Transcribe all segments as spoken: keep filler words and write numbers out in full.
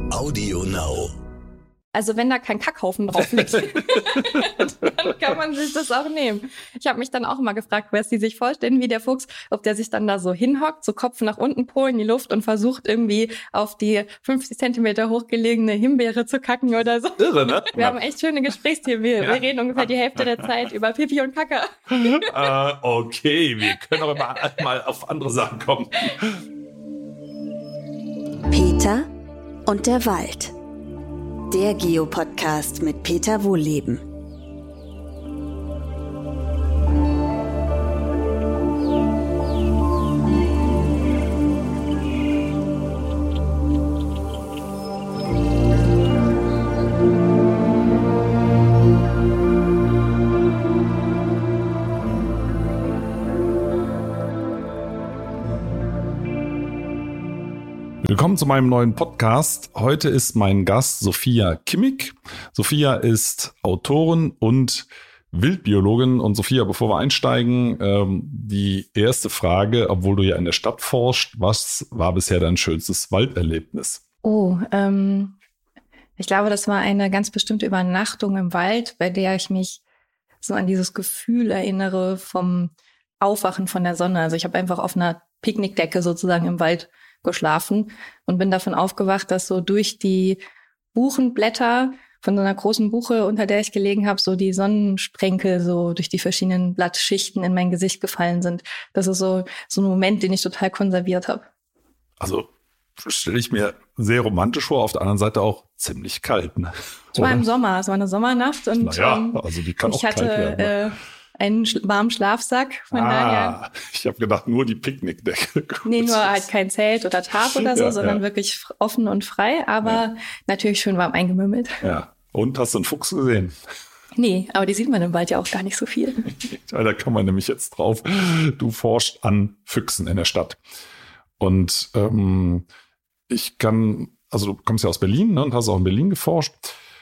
Audio Now. Also wenn da kein Kackhaufen drauf liegt, dann kann man sich das auch nehmen. Ich habe mich dann auch immer gefragt, was die sich vorstellen, wie der Fuchs, ob der sich dann da so hinhockt, so Kopf nach unten, Po in die Luft und versucht irgendwie auf die fünfzig Zentimeter hochgelegene Himbeere zu kacken oder so. Irre, ne? Wir ja. haben echt schöne Gesprächsthemen. Wir, ja. wir reden ungefähr die Hälfte der Zeit über Pipi und Kacke. äh, okay, wir können auch immer mal auf andere Sachen kommen. Peter und der Wald. Der Geo-Podcast mit Peter Wohlleben. Willkommen zu meinem neuen Podcast. Heute ist mein Gast Sophia Kimmig. Sophia ist Autorin und Wildbiologin. Und Sophia, bevor wir einsteigen, ähm, die erste Frage, obwohl du ja in der Stadt forschst, was war bisher dein schönstes Walderlebnis? Oh, ähm, ich glaube, das war eine ganz bestimmte Übernachtung im Wald, bei der ich mich so an dieses Gefühl erinnere vom Aufwachen von der Sonne. Also ich habe einfach auf einer Picknickdecke sozusagen im Wald geschlafen und bin davon aufgewacht, dass so durch die Buchenblätter von so einer großen Buche, unter der ich gelegen habe, so die Sonnensprenkel so durch die verschiedenen Blattschichten in mein Gesicht gefallen sind. Das ist so so ein Moment, den ich total konserviert habe. Also stelle ich mir sehr romantisch vor, auf der anderen Seite auch ziemlich kalt. Ne? Es war im Sommer, es war eine Sommernacht und naja, ähm, also die kann ich auch hatte kalt werden, ne? äh, einen sch- warmen Schlafsack, von ah, daher. Ich habe gedacht, nur die Picknickdecke. Nee, nur halt kein Zelt oder Tarp oder so, ja, sondern ja. wirklich f- offen und frei, aber ja. natürlich schön warm eingemümmelt. Ja. Und hast du einen Fuchs gesehen? Nee, aber die sieht man im Wald ja auch gar nicht so viel. Ja, da kommen wir nämlich jetzt drauf. Du forschst an Füchsen in der Stadt. Und ähm, ich kann, also du kommst ja aus Berlin, ne, und hast auch in Berlin geforscht.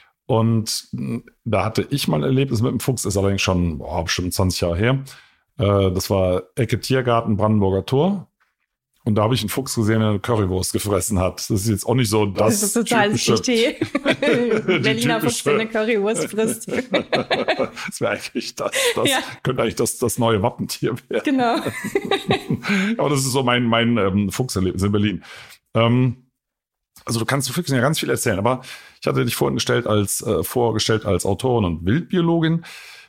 Und da hatte ich mal ein Erlebnis mit dem Fuchs, ist allerdings schon boah, bestimmt zwanzig Jahre her. Äh, das war Ecke Tiergarten, Brandenburger Tor. Und da habe ich einen Fuchs gesehen, der eine Currywurst gefressen hat. Das ist jetzt auch nicht so das, das ist total Klischee. Berliner Fuchs, der eine Currywurst frisst. Das wäre eigentlich das, das Ja. könnte eigentlich das, das neue Wappentier werden. Genau. Aber das ist so mein, mein ähm, Fuchserlebnis in Berlin. Ähm, Also du kannst zu Füchsen ja ganz viel erzählen, aber ich hatte dich vorhin gestellt als, äh, vorgestellt als Autorin und Wildbiologin.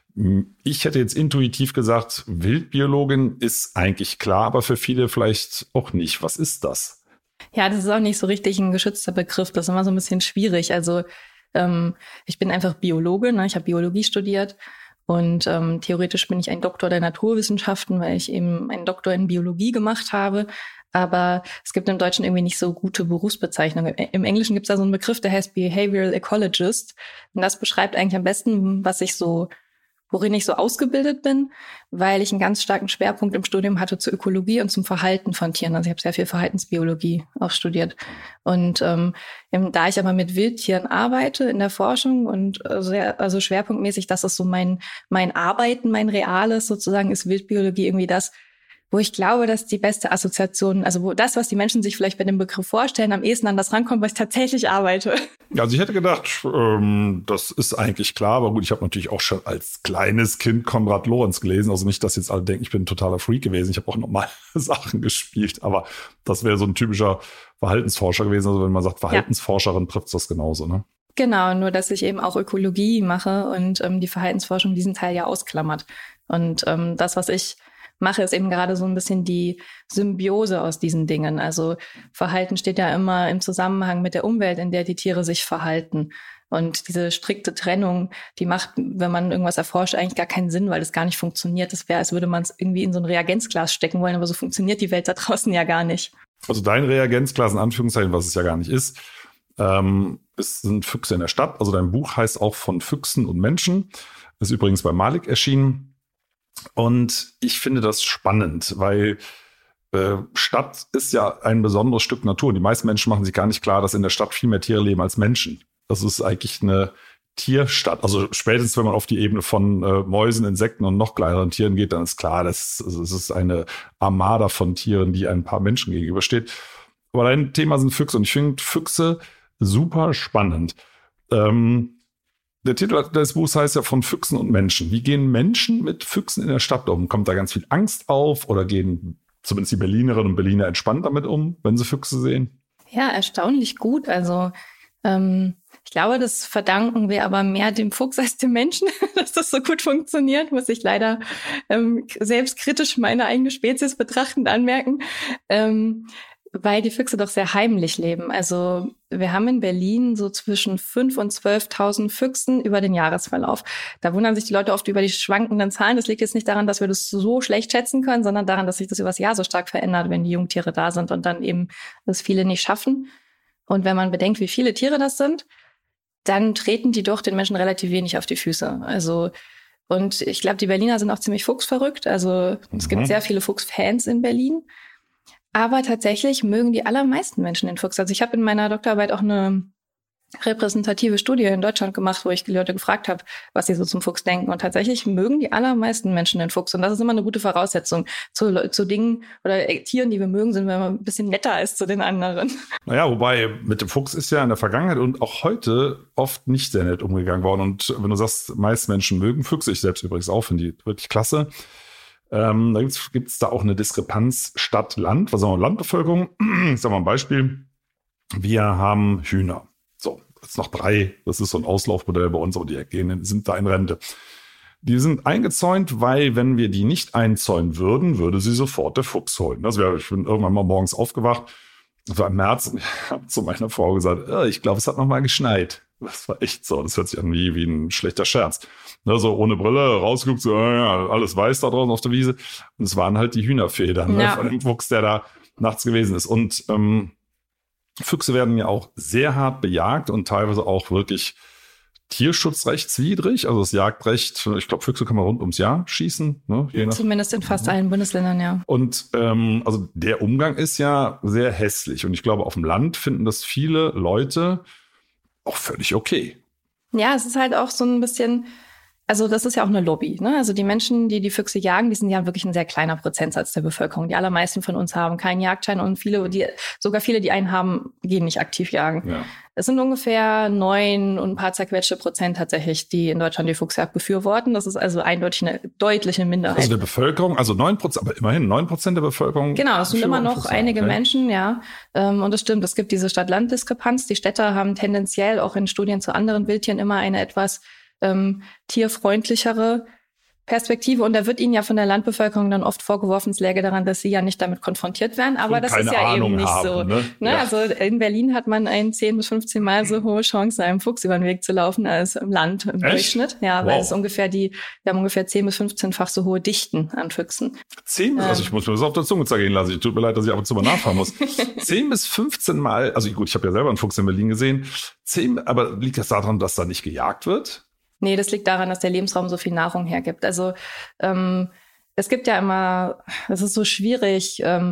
Ich hätte jetzt intuitiv gesagt, Wildbiologin ist eigentlich klar, aber für viele vielleicht auch nicht. Was ist das? Ja, das ist auch nicht so richtig ein geschützter Begriff. Das ist immer so ein bisschen schwierig. Also ähm, ich bin einfach Biologe, ne? Ich habe Biologie studiert und ähm, theoretisch bin ich ein Doktor der Naturwissenschaften, weil ich eben einen Doktor in Biologie gemacht habe. Aber es gibt im Deutschen irgendwie nicht so gute Berufsbezeichnungen. Im Englischen gibt es da so einen Begriff, der heißt Behavioral Ecologist. Und das beschreibt eigentlich am besten, was ich so, worin ich so ausgebildet bin, weil ich einen ganz starken Schwerpunkt im Studium hatte zur Ökologie und zum Verhalten von Tieren. Also ich habe sehr viel Verhaltensbiologie auch studiert. Und ähm, da ich aber mit Wildtieren arbeite in der Forschung und sehr, also schwerpunktmäßig, das ist so mein, mein Arbeiten, mein Reales sozusagen, ist Wildbiologie irgendwie das, wo ich glaube, dass die beste Assoziation, also wo das, was die Menschen sich vielleicht bei dem Begriff vorstellen, am ehesten an das rankommt, was ich tatsächlich arbeite. Ja, also ich hätte gedacht, ähm, das ist eigentlich klar, aber gut, ich habe natürlich auch schon als kleines Kind Konrad Lorenz gelesen, also nicht, dass jetzt alle denken, ich bin ein totaler Freak gewesen, ich habe auch normale Sachen gespielt, aber das wäre so ein typischer Verhaltensforscher gewesen, also wenn man sagt Verhaltensforscherin, ja. Trifft das genauso, ne? Genau, nur dass ich eben auch Ökologie mache und ähm, die Verhaltensforschung diesen Teil ja ausklammert. Und ähm, das, was ich mache, ist eben gerade so ein bisschen die Symbiose aus diesen Dingen. Also Verhalten steht ja immer im Zusammenhang mit der Umwelt, in der die Tiere sich verhalten. Und diese strikte Trennung, die macht, wenn man irgendwas erforscht, eigentlich gar keinen Sinn, weil das gar nicht funktioniert. Das wäre, als würde man es irgendwie in so ein Reagenzglas stecken wollen, aber so funktioniert die Welt da draußen ja gar nicht. Also dein Reagenzglas, in Anführungszeichen, was es ja gar nicht ist, ähm, es sind Füchse in der Stadt. Also dein Buch heißt auch von Füchsen und Menschen. Ist übrigens bei Malik erschienen. Und ich finde das spannend, weil äh, Stadt ist ja ein besonderes Stück Natur. Und die meisten Menschen machen sich gar nicht klar, dass in der Stadt viel mehr Tiere leben als Menschen. Das ist eigentlich eine Tierstadt. Also spätestens, wenn man auf die Ebene von äh, Mäusen, Insekten und noch kleineren Tieren geht, dann ist klar, das, das ist eine Armada von Tieren, die ein paar Menschen gegenübersteht. Aber dein Thema sind Füchse. Und ich finde, Füchse super spannend. Ähm, der Titel des Buchs heißt ja von Füchsen und Menschen. Wie gehen Menschen mit Füchsen in der Stadt um? Kommt da ganz viel Angst auf oder gehen zumindest die Berlinerinnen und Berliner entspannt damit um, wenn sie Füchse sehen? Ja, erstaunlich gut. Also ähm, ich glaube, das verdanken wir aber mehr dem Fuchs als dem Menschen, dass das so gut funktioniert, muss ich leider ähm, selbstkritisch meine eigene Spezies betrachtend anmerken, ähm, weil die Füchse doch sehr heimlich leben. Also wir haben in Berlin so zwischen fünftausend und zwölftausend Füchsen über den Jahresverlauf. Da wundern sich die Leute oft über die schwankenden Zahlen. Das liegt jetzt nicht daran, dass wir das so schlecht schätzen können, sondern daran, dass sich das übers Jahr so stark verändert, wenn die Jungtiere da sind und dann eben das viele nicht schaffen. Und wenn man bedenkt, wie viele Tiere das sind, dann treten die doch den Menschen relativ wenig auf die Füße. Also, und ich glaube, die Berliner sind auch ziemlich fuchsverrückt. Also mhm. es gibt sehr viele Fuchsfans in Berlin. Aber tatsächlich mögen die allermeisten Menschen den Fuchs. Also ich habe in meiner Doktorarbeit auch eine repräsentative Studie in Deutschland gemacht, wo ich die Leute gefragt habe, was sie so zum Fuchs denken. Und tatsächlich mögen die allermeisten Menschen den Fuchs. Und das ist immer eine gute Voraussetzung. Zu, zu Dingen oder Tieren, die wir mögen, sind wir immer ein bisschen netter als zu den anderen. Naja, wobei mit dem Fuchs ist ja in der Vergangenheit und auch heute oft nicht sehr nett umgegangen worden. Und wenn du sagst, meist Menschen mögen Füchse, ich selbst übrigens auch, finde die wirklich klasse. Ähm, da gibt es da auch eine Diskrepanz Stadt-Land. Was sagen wir, Landbevölkerung? Ich sage mal ein Beispiel. Wir haben Hühner. So, jetzt noch drei. Das ist so ein Auslaufmodell bei uns, aber die gehen, sind da in Rente. Die sind eingezäunt, weil wenn wir die nicht einzäunen würden, würde sie sofort der Fuchs holen. Das wäre, ich bin irgendwann mal morgens aufgewacht. Das war im März und ich habe zu meiner Frau gesagt, oh, ich glaube, es hat noch mal geschneit. Das war echt so. Das hört sich an wie, wie ein schlechter Scherz. Ne, so ohne Brille, rausgeguckt, so, ja, alles weiß da draußen auf der Wiese. Und es waren halt die Hühnerfedern, ja, ne, von dem Fuchs, der da nachts gewesen ist. Und ähm, Füchse werden ja auch sehr hart bejagt und teilweise auch wirklich tierschutzrechtswidrig. Also das Jagdrecht, ich glaube, Füchse kann man rund ums Jahr schießen. Ne, je nach, zumindest in fast allen Bundesländern, ja. Und ähm, also der Umgang ist ja sehr hässlich. Und ich glaube, auf dem Land finden das viele Leute auch völlig okay. Ja, es ist halt auch so ein bisschen, also das ist ja auch eine Lobby, ne? Also die Menschen, die die Füchse jagen, die sind ja wirklich ein sehr kleiner Prozentsatz der Bevölkerung. Die allermeisten von uns haben keinen Jagdschein und viele, die sogar viele, die einen haben, gehen nicht aktiv jagen. Ja. Es sind ungefähr neun und ein paar zerquetschte Prozent tatsächlich, die in Deutschland die Fuchsjagd befürworten. Das ist also eindeutig eine deutliche Minderheit. Also der Bevölkerung, also neun Prozent, aber immerhin neun Prozent der Bevölkerung. Genau, es sind immer noch einige okay. Menschen, ja. Und das stimmt, es gibt diese Stadt-Land-Diskrepanz. Die Städter haben tendenziell auch in Studien zu anderen Wildtieren immer eine etwas ähm, tierfreundlichere Perspektive. Und da wird ihnen ja von der Landbevölkerung dann oft vorgeworfen, es läge daran, dass sie ja nicht damit konfrontiert werden. Aber und das ist ja Ahnung eben nicht haben, so. Ne? Ne? Ja. Also in Berlin hat man eine zehn bis fünfzehn Mal so hohe Chance, einem Fuchs über den Weg zu laufen, als im Land im Echt? Durchschnitt. Ja, wow. Weil es ungefähr die, wir haben ungefähr zehn bis fünfzehnfach so hohe Dichten an Füchsen. zehn bis, ähm. also ich muss mir das auf der Zunge zergehen lassen. Ich tut mir leid, dass ich ab und zu mal nachfahren muss. zehn bis fünfzehn Mal, also gut, ich habe ja selber einen Fuchs in Berlin gesehen. zehn, aber liegt das daran, dass da nicht gejagt wird? Nee, das liegt daran, dass der Lebensraum so viel Nahrung hergibt. Also ähm, es gibt ja immer, es ist so schwierig, ähm,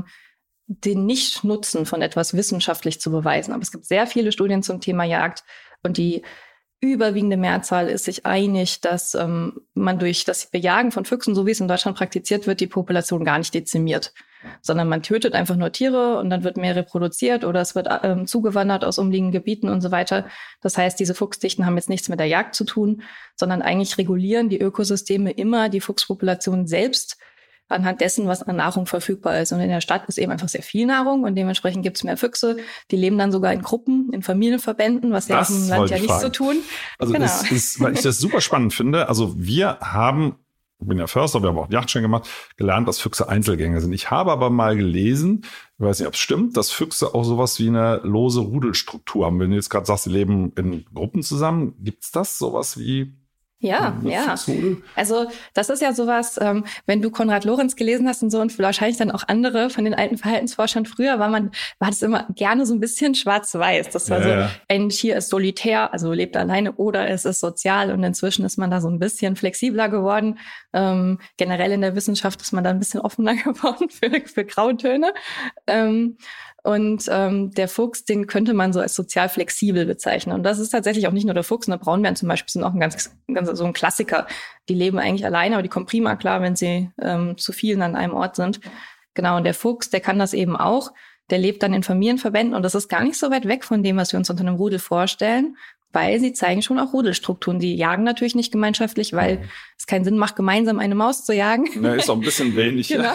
den Nicht-Nutzen von etwas wissenschaftlich zu beweisen. Aber es gibt sehr viele Studien zum Thema Jagd und die überwiegende Mehrzahl ist sich einig, dass ähm, man durch das Bejagen von Füchsen, so wie es in Deutschland praktiziert wird, die Population gar nicht dezimiert, sondern man tötet einfach nur Tiere und dann wird mehr reproduziert oder es wird ähm, zugewandert aus umliegenden Gebieten und so weiter. Das heißt, diese Fuchsdichten haben jetzt nichts mit der Jagd zu tun, sondern eigentlich regulieren die Ökosysteme immer die Fuchspopulation selbst anhand dessen, was an Nahrung verfügbar ist. Und in der Stadt ist eben einfach sehr viel Nahrung und dementsprechend gibt es mehr Füchse. Die leben dann sogar in Gruppen, in Familienverbänden, was ja auf dem Land ja nicht so tun. Also genau. es ist, weil ich das super spannend finde, also wir haben, ich bin ja Förster, wir haben auch einen Jagdschein gemacht, gelernt, dass Füchse Einzelgänger sind. Ich habe aber mal gelesen, ich weiß nicht, ob es stimmt, dass Füchse auch sowas wie eine lose Rudelstruktur haben. Wenn du jetzt gerade sagst, sie leben in Gruppen zusammen, gibt's das sowas wie... Ja, ja. Also das ist ja sowas, ähm, wenn du Konrad Lorenz gelesen hast und so und wahrscheinlich dann auch andere von den alten Verhaltensforschern früher, war man, war das immer gerne so ein bisschen schwarz-weiß. Das war ja, so, ja. Ein Tier ist solitär, also lebt alleine oder es ist sozial und inzwischen ist man da so ein bisschen flexibler geworden. Ähm, generell in der Wissenschaft ist man da ein bisschen offener geworden für, für Grautöne. Ähm, Und ähm, der Fuchs, den könnte man so als sozial flexibel bezeichnen. Und das ist tatsächlich auch nicht nur der Fuchs. Ne? Braunbären zum Beispiel sind auch ein ganz, ganz so ein Klassiker. Die leben eigentlich alleine, aber die kommen prima klar, wenn sie ähm, zu vielen an einem Ort sind. Genau, und der Fuchs, der kann das eben auch. der lebt dann in Familienverbänden und das ist gar nicht so weit weg von dem, was wir uns unter einem Rudel vorstellen, weil sie zeigen schon auch Rudelstrukturen. Die jagen natürlich nicht gemeinschaftlich, weil es keinen Sinn macht, gemeinsam eine Maus zu jagen. Ja, ist auch ein bisschen wenig. Genau.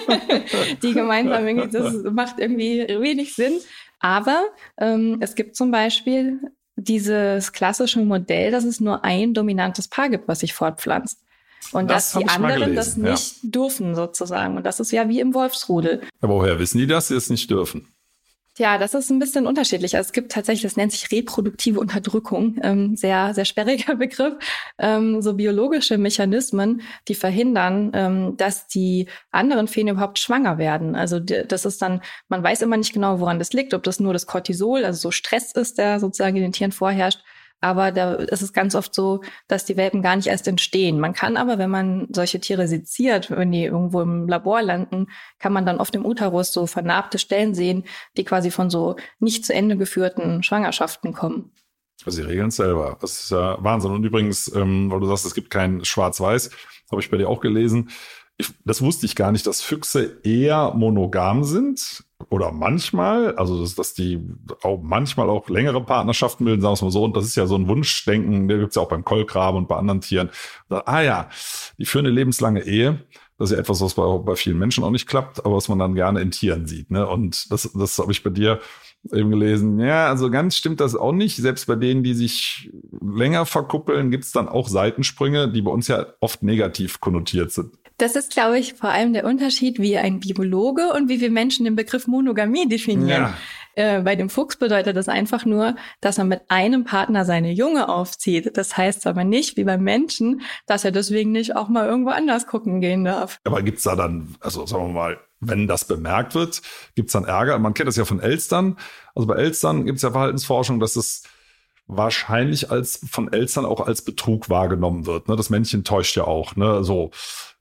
Die gemeinsam irgendwie, das macht irgendwie wenig Sinn. Aber ähm, es gibt zum Beispiel dieses klassische Modell, dass es nur ein dominantes Paar gibt, was sich fortpflanzt. Und das dass die anderen das nicht ja. dürfen sozusagen. Und das ist ja wie im Wolfsrudel. Aber woher wissen die, dass sie es nicht dürfen? Ja, das ist ein bisschen unterschiedlich. Also es gibt tatsächlich, das nennt sich reproduktive Unterdrückung, ähm, sehr, sehr sperriger Begriff, ähm, so biologische Mechanismen, die verhindern, ähm, dass die anderen Feen überhaupt schwanger werden. Also das ist dann, man weiß immer nicht genau, woran das liegt, ob das nur das Cortisol, also so Stress ist, der sozusagen in den Tieren vorherrscht. Aber da ist es ganz oft so, dass die Welpen gar nicht erst entstehen. Man kann aber, wenn man solche Tiere seziert, wenn die irgendwo im Labor landen, kann man dann oft im Uterus so vernarbte Stellen sehen, die quasi von so nicht zu Ende geführten Schwangerschaften kommen. Also sie regeln es selber. Das ist ja Wahnsinn. Und übrigens, ähm, weil du sagst, es gibt kein Schwarz-Weiß, habe ich bei dir auch gelesen. Ich, das wusste ich gar nicht, dass Füchse eher monogam sind oder manchmal, also dass, dass die auch manchmal auch längere Partnerschaften bilden, sagen wir es mal so. Und das ist ja so ein Wunschdenken, der gibt es ja auch beim Kolkraben und bei anderen Tieren. Da, ah ja, die führen eine lebenslange Ehe. Das ist ja etwas, was bei, bei vielen Menschen auch nicht klappt, aber was man dann gerne in Tieren sieht. Ne? Und das, das habe ich bei dir eben gelesen. Ja, also ganz stimmt das auch nicht. Selbst bei denen, die sich länger verkuppeln, gibt es dann auch Seitensprünge, die bei uns ja oft negativ konnotiert sind. Das ist, glaube ich, vor allem der Unterschied, wie ein Biologe und wie wir Menschen den Begriff Monogamie definieren. Ja. Äh, bei dem Fuchs bedeutet das einfach nur, dass er mit einem Partner seine Junge aufzieht. Das heißt aber nicht, wie beim Menschen, dass er deswegen nicht auch mal irgendwo anders gucken gehen darf. Aber gibt's da dann, also sagen wir mal, wenn das bemerkt wird, gibt's dann Ärger? Man kennt das ja von Elstern. Also bei Elstern gibt's ja Verhaltensforschung, dass es wahrscheinlich als von Elstern auch als Betrug wahrgenommen wird. Ne? Das Männchen täuscht ja auch. Ne? So.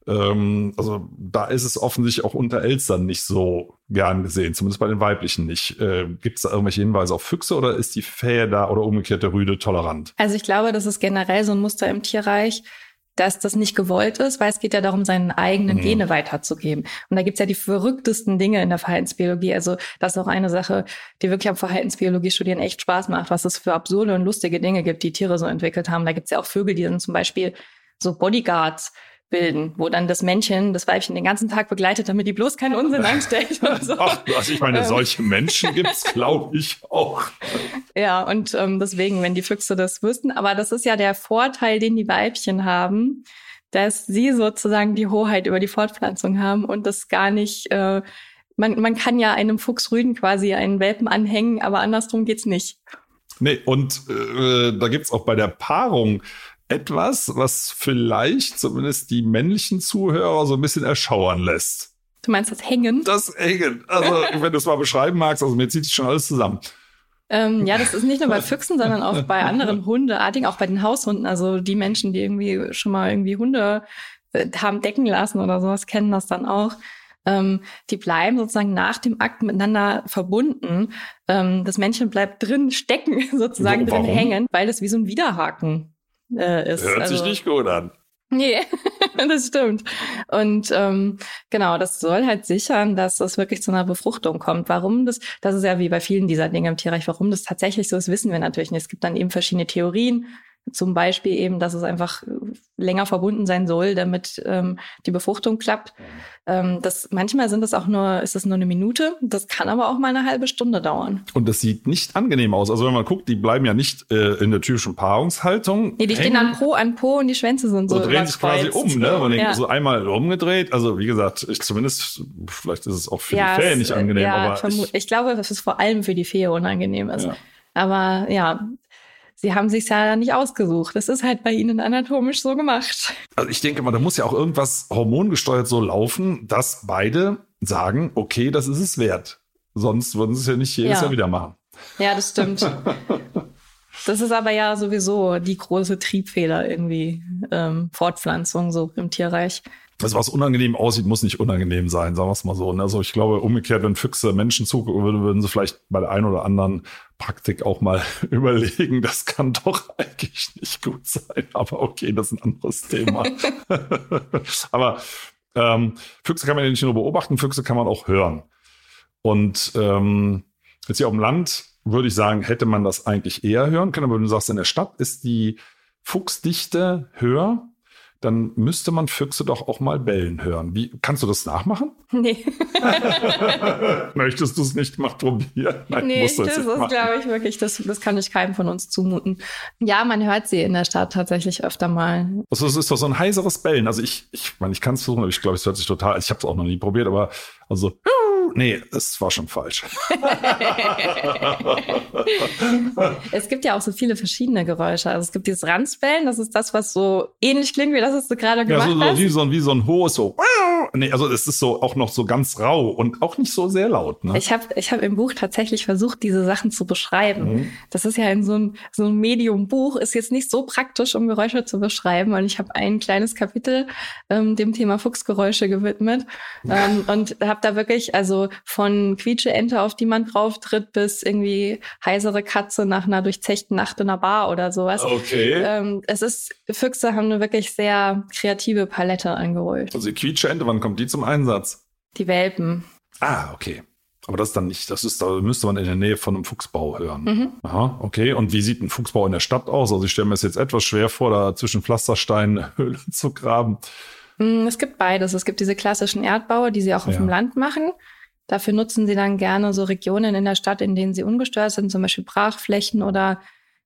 Also da ist es offensichtlich auch unter Elstern nicht so gern gesehen, zumindest bei den weiblichen nicht. Äh, gibt es da irgendwelche Hinweise auf Füchse oder ist die Fähe da oder umgekehrt der Rüde tolerant? Also ich glaube, das ist generell so ein Muster im Tierreich, dass das nicht gewollt ist, weil es geht ja darum, seine eigenen mhm. Gene weiterzugeben. Und da gibt's ja die verrücktesten Dinge in der Verhaltensbiologie. Also das ist auch eine Sache, die wirklich am Verhaltensbiologie-Studieren echt Spaß macht, was es für absurde und lustige Dinge gibt, die Tiere so entwickelt haben. Da gibt's ja auch Vögel, die dann zum Beispiel so Bodyguards bilden, wo dann das Männchen das Weibchen den ganzen Tag begleitet, damit die bloß keinen Unsinn anstellt. Und so. Ach, also ich meine, solche Menschen gibt's, glaube ich, auch. Ja, und ähm, deswegen, wenn die Füchse das wüssten, aber das ist ja der Vorteil, den die Weibchen haben, dass sie sozusagen die Hoheit über die Fortpflanzung haben und das gar nicht, äh, man, man kann ja einem Fuchsrüden quasi einen Welpen anhängen, aber andersrum geht's nicht. Nee, und äh, da gibt's auch bei der Paarung etwas, was vielleicht zumindest die männlichen Zuhörer so ein bisschen erschauern lässt. Du meinst das Hängen? Das Hängen. Also, wenn du es mal beschreiben magst, also mir zieht sich schon alles zusammen. Ähm, ja, das ist nicht nur bei Füchsen, sondern auch bei anderen Hundeartigen, auch bei den Haushunden. Also die Menschen, die irgendwie schon mal irgendwie Hunde äh, haben decken lassen oder sowas, kennen das dann auch. Ähm, die bleiben sozusagen nach dem Akt miteinander verbunden. Ähm, das Männchen bleibt drin stecken, sozusagen so, drin hängen, weil das wie so ein Widerhaken Äh, ist. Hört sich also, nicht gut an. Nee, das stimmt. Und ähm, genau, das soll halt sichern, dass es wirklich zu einer Befruchtung kommt. Warum das, das ist ja wie bei vielen dieser Dinge im Tierreich, warum das tatsächlich so ist, wissen wir natürlich nicht. Es gibt dann eben verschiedene Theorien, zum Beispiel eben, dass es einfach länger verbunden sein soll, damit ähm, die Befruchtung klappt. Ähm, das, manchmal sind es auch nur, ist es nur eine Minute. Das kann aber auch mal eine halbe Stunde dauern. Und das sieht nicht angenehm aus. Also wenn man guckt, die bleiben ja nicht äh, in der typischen Paarungshaltung. Nee, die stehen an Po an Po und die Schwänze sind so. So drehen sich quasi um, ne? Man ja. denkt, so einmal umgedreht. Also wie gesagt, ich zumindest, vielleicht ist es auch für ja, die Fähe es, nicht angenehm. Ja, aber vermu- ich, ich glaube, dass es vor allem für die Fähe unangenehm ist. Ja. Aber ja, sie haben sich's ja nicht ausgesucht. Das ist halt bei ihnen anatomisch so gemacht. Also ich denke mal, da muss ja auch irgendwas hormongesteuert so laufen, dass beide sagen, okay, das ist es wert. Sonst würden sie es ja nicht jedes ja. Jahr wieder machen. Ja, das stimmt. Das ist aber ja sowieso die große Triebfeder irgendwie, ähm, Fortpflanzung so im Tierreich. Also was unangenehm aussieht, muss nicht unangenehm sein, sagen wir es mal so. Also ich glaube, umgekehrt, wenn Füchse Menschen zugucken würden, würden sie vielleicht bei der einen oder anderen Praktik auch mal überlegen, das kann doch eigentlich nicht gut sein. Aber okay, das ist ein anderes Thema. Aber ähm, Füchse kann man ja nicht nur beobachten, Füchse kann man auch hören. Und ähm, jetzt hier auf dem Land würde ich sagen, hätte man das eigentlich eher hören können. Aber wenn du sagst, in der Stadt ist die Fuchsdichte höher, dann müsste man Füchse doch auch mal bellen hören. Wie, kannst du das nachmachen? Nee. Möchtest du es nicht mal probieren? Nein, nee, das, das ist, glaube ich, wirklich, das, das kann ich keinem von uns zumuten. Ja, man hört sie in der Stadt tatsächlich öfter mal. Also es ist doch so ein heiseres Bellen. Also ich, ich meine, ich kann es versuchen, aber ich glaube, es hört sich total, ich habe es auch noch nie probiert, aber also, nee, es war schon falsch. Es gibt ja auch so viele verschiedene Geräusche. Also es gibt dieses Ranzbellen, das ist das, was so ähnlich klingt, wie das, was du gerade gemacht ja, so, so, hast. Wie so, wie so ein hohes, so. Nee, also es ist so auch noch so ganz rau und auch nicht so sehr laut. Ne? Ich habe ich hab im Buch tatsächlich versucht, diese Sachen zu beschreiben. Mhm. Das ist ja in so einem so ein Medium-Buch, ist jetzt nicht so praktisch, um Geräusche zu beschreiben. Und ich habe ein kleines Kapitel ähm, dem Thema Fuchsgeräusche gewidmet. ähm, und habe da wirklich, also von Quietsche-Ente, auf die man drauf tritt, bis irgendwie heisere Katze nach einer durchzechten Nacht in einer Bar oder sowas. Okay. Ähm, es ist, Füchse haben eine wirklich sehr kreative Palette an Geräusch. Also die Quietsche-Ente, wann kommt die zum Einsatz? Die Welpen. Ah, okay. Aber das ist dann nicht, das ist, da müsste man in der Nähe von einem Fuchsbau hören. Mhm. Aha, okay. Und wie sieht ein Fuchsbau in der Stadt aus? Also ich stelle mir es jetzt etwas schwer vor, da zwischen Pflastersteinen eine Höhle zu graben. Es gibt beides. Es gibt diese klassischen Erdbaue, die sie auch auf ja. dem Land machen. Dafür nutzen sie dann gerne so Regionen in der Stadt, in denen sie ungestört sind, zum Beispiel Brachflächen oder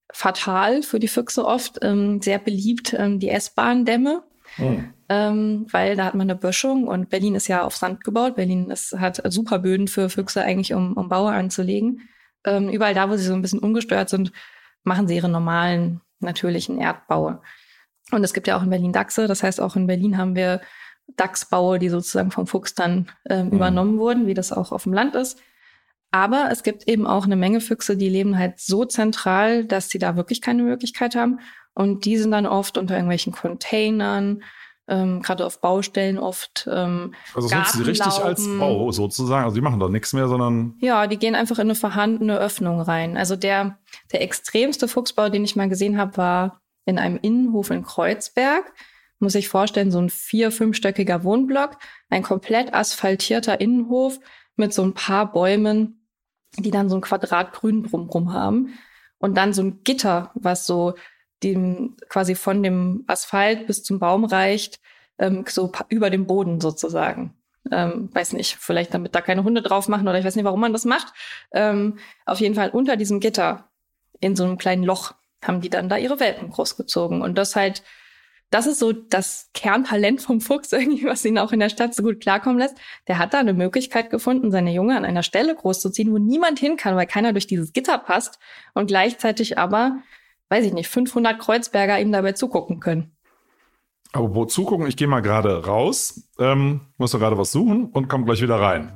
fatal für die Füchse oft, ähm, sehr beliebt, ähm, die S-Bahn-Dämme. Mhm. Ähm, weil da hat man eine Böschung und Berlin ist ja auf Sand gebaut. Berlin ist, hat super Böden für Füchse eigentlich, um, um Baue anzulegen. Ähm, überall da, wo sie so ein bisschen ungestört sind, machen sie ihre normalen, natürlichen Erdbaue. Und es gibt ja auch in Berlin Dachse. Das heißt, auch in Berlin haben wir Dachsbaue, die sozusagen vom Fuchs dann ähm, mhm. übernommen wurden, wie das auch auf dem Land ist. Aber es gibt eben auch eine Menge Füchse, die leben halt so zentral, dass sie da wirklich keine Möglichkeit haben. Und die sind dann oft unter irgendwelchen Containern, ähm, gerade auf Baustellen oft ähm, also das nutzen sie richtig als Bau sozusagen. Also die machen da nichts mehr, sondern... Ja, die gehen einfach in eine vorhandene Öffnung rein. Also der, der extremste Fuchsbau, den ich mal gesehen habe, war in einem Innenhof in Kreuzberg. Muss ich vorstellen, so ein vier-, fünfstöckiger Wohnblock, ein komplett asphaltierter Innenhof mit so ein paar Bäumen, die dann so ein Quadrat grün drumrum haben. Und dann so ein Gitter, was so dem quasi von dem Asphalt bis zum Baum reicht, ähm, so über dem Boden sozusagen. Ähm, weiß nicht, vielleicht damit da keine Hunde drauf machen oder ich weiß nicht, warum man das macht. Ähm, auf jeden Fall unter diesem Gitter in so einem kleinen Loch haben die dann da ihre Welpen großgezogen. Und das halt, das ist so das Kerntalent vom Fuchs irgendwie, was ihn auch in der Stadt so gut klarkommen lässt. Der hat da eine Möglichkeit gefunden, seine Junge an einer Stelle großzuziehen, wo niemand hin kann, weil keiner durch dieses Gitter passt und gleichzeitig aber, weiß ich nicht, fünfhundert Kreuzberger ihm dabei zugucken können. Aber wo zugucken? Ich gehe mal gerade raus, ähm, muss doch gerade was suchen und komme gleich wieder rein.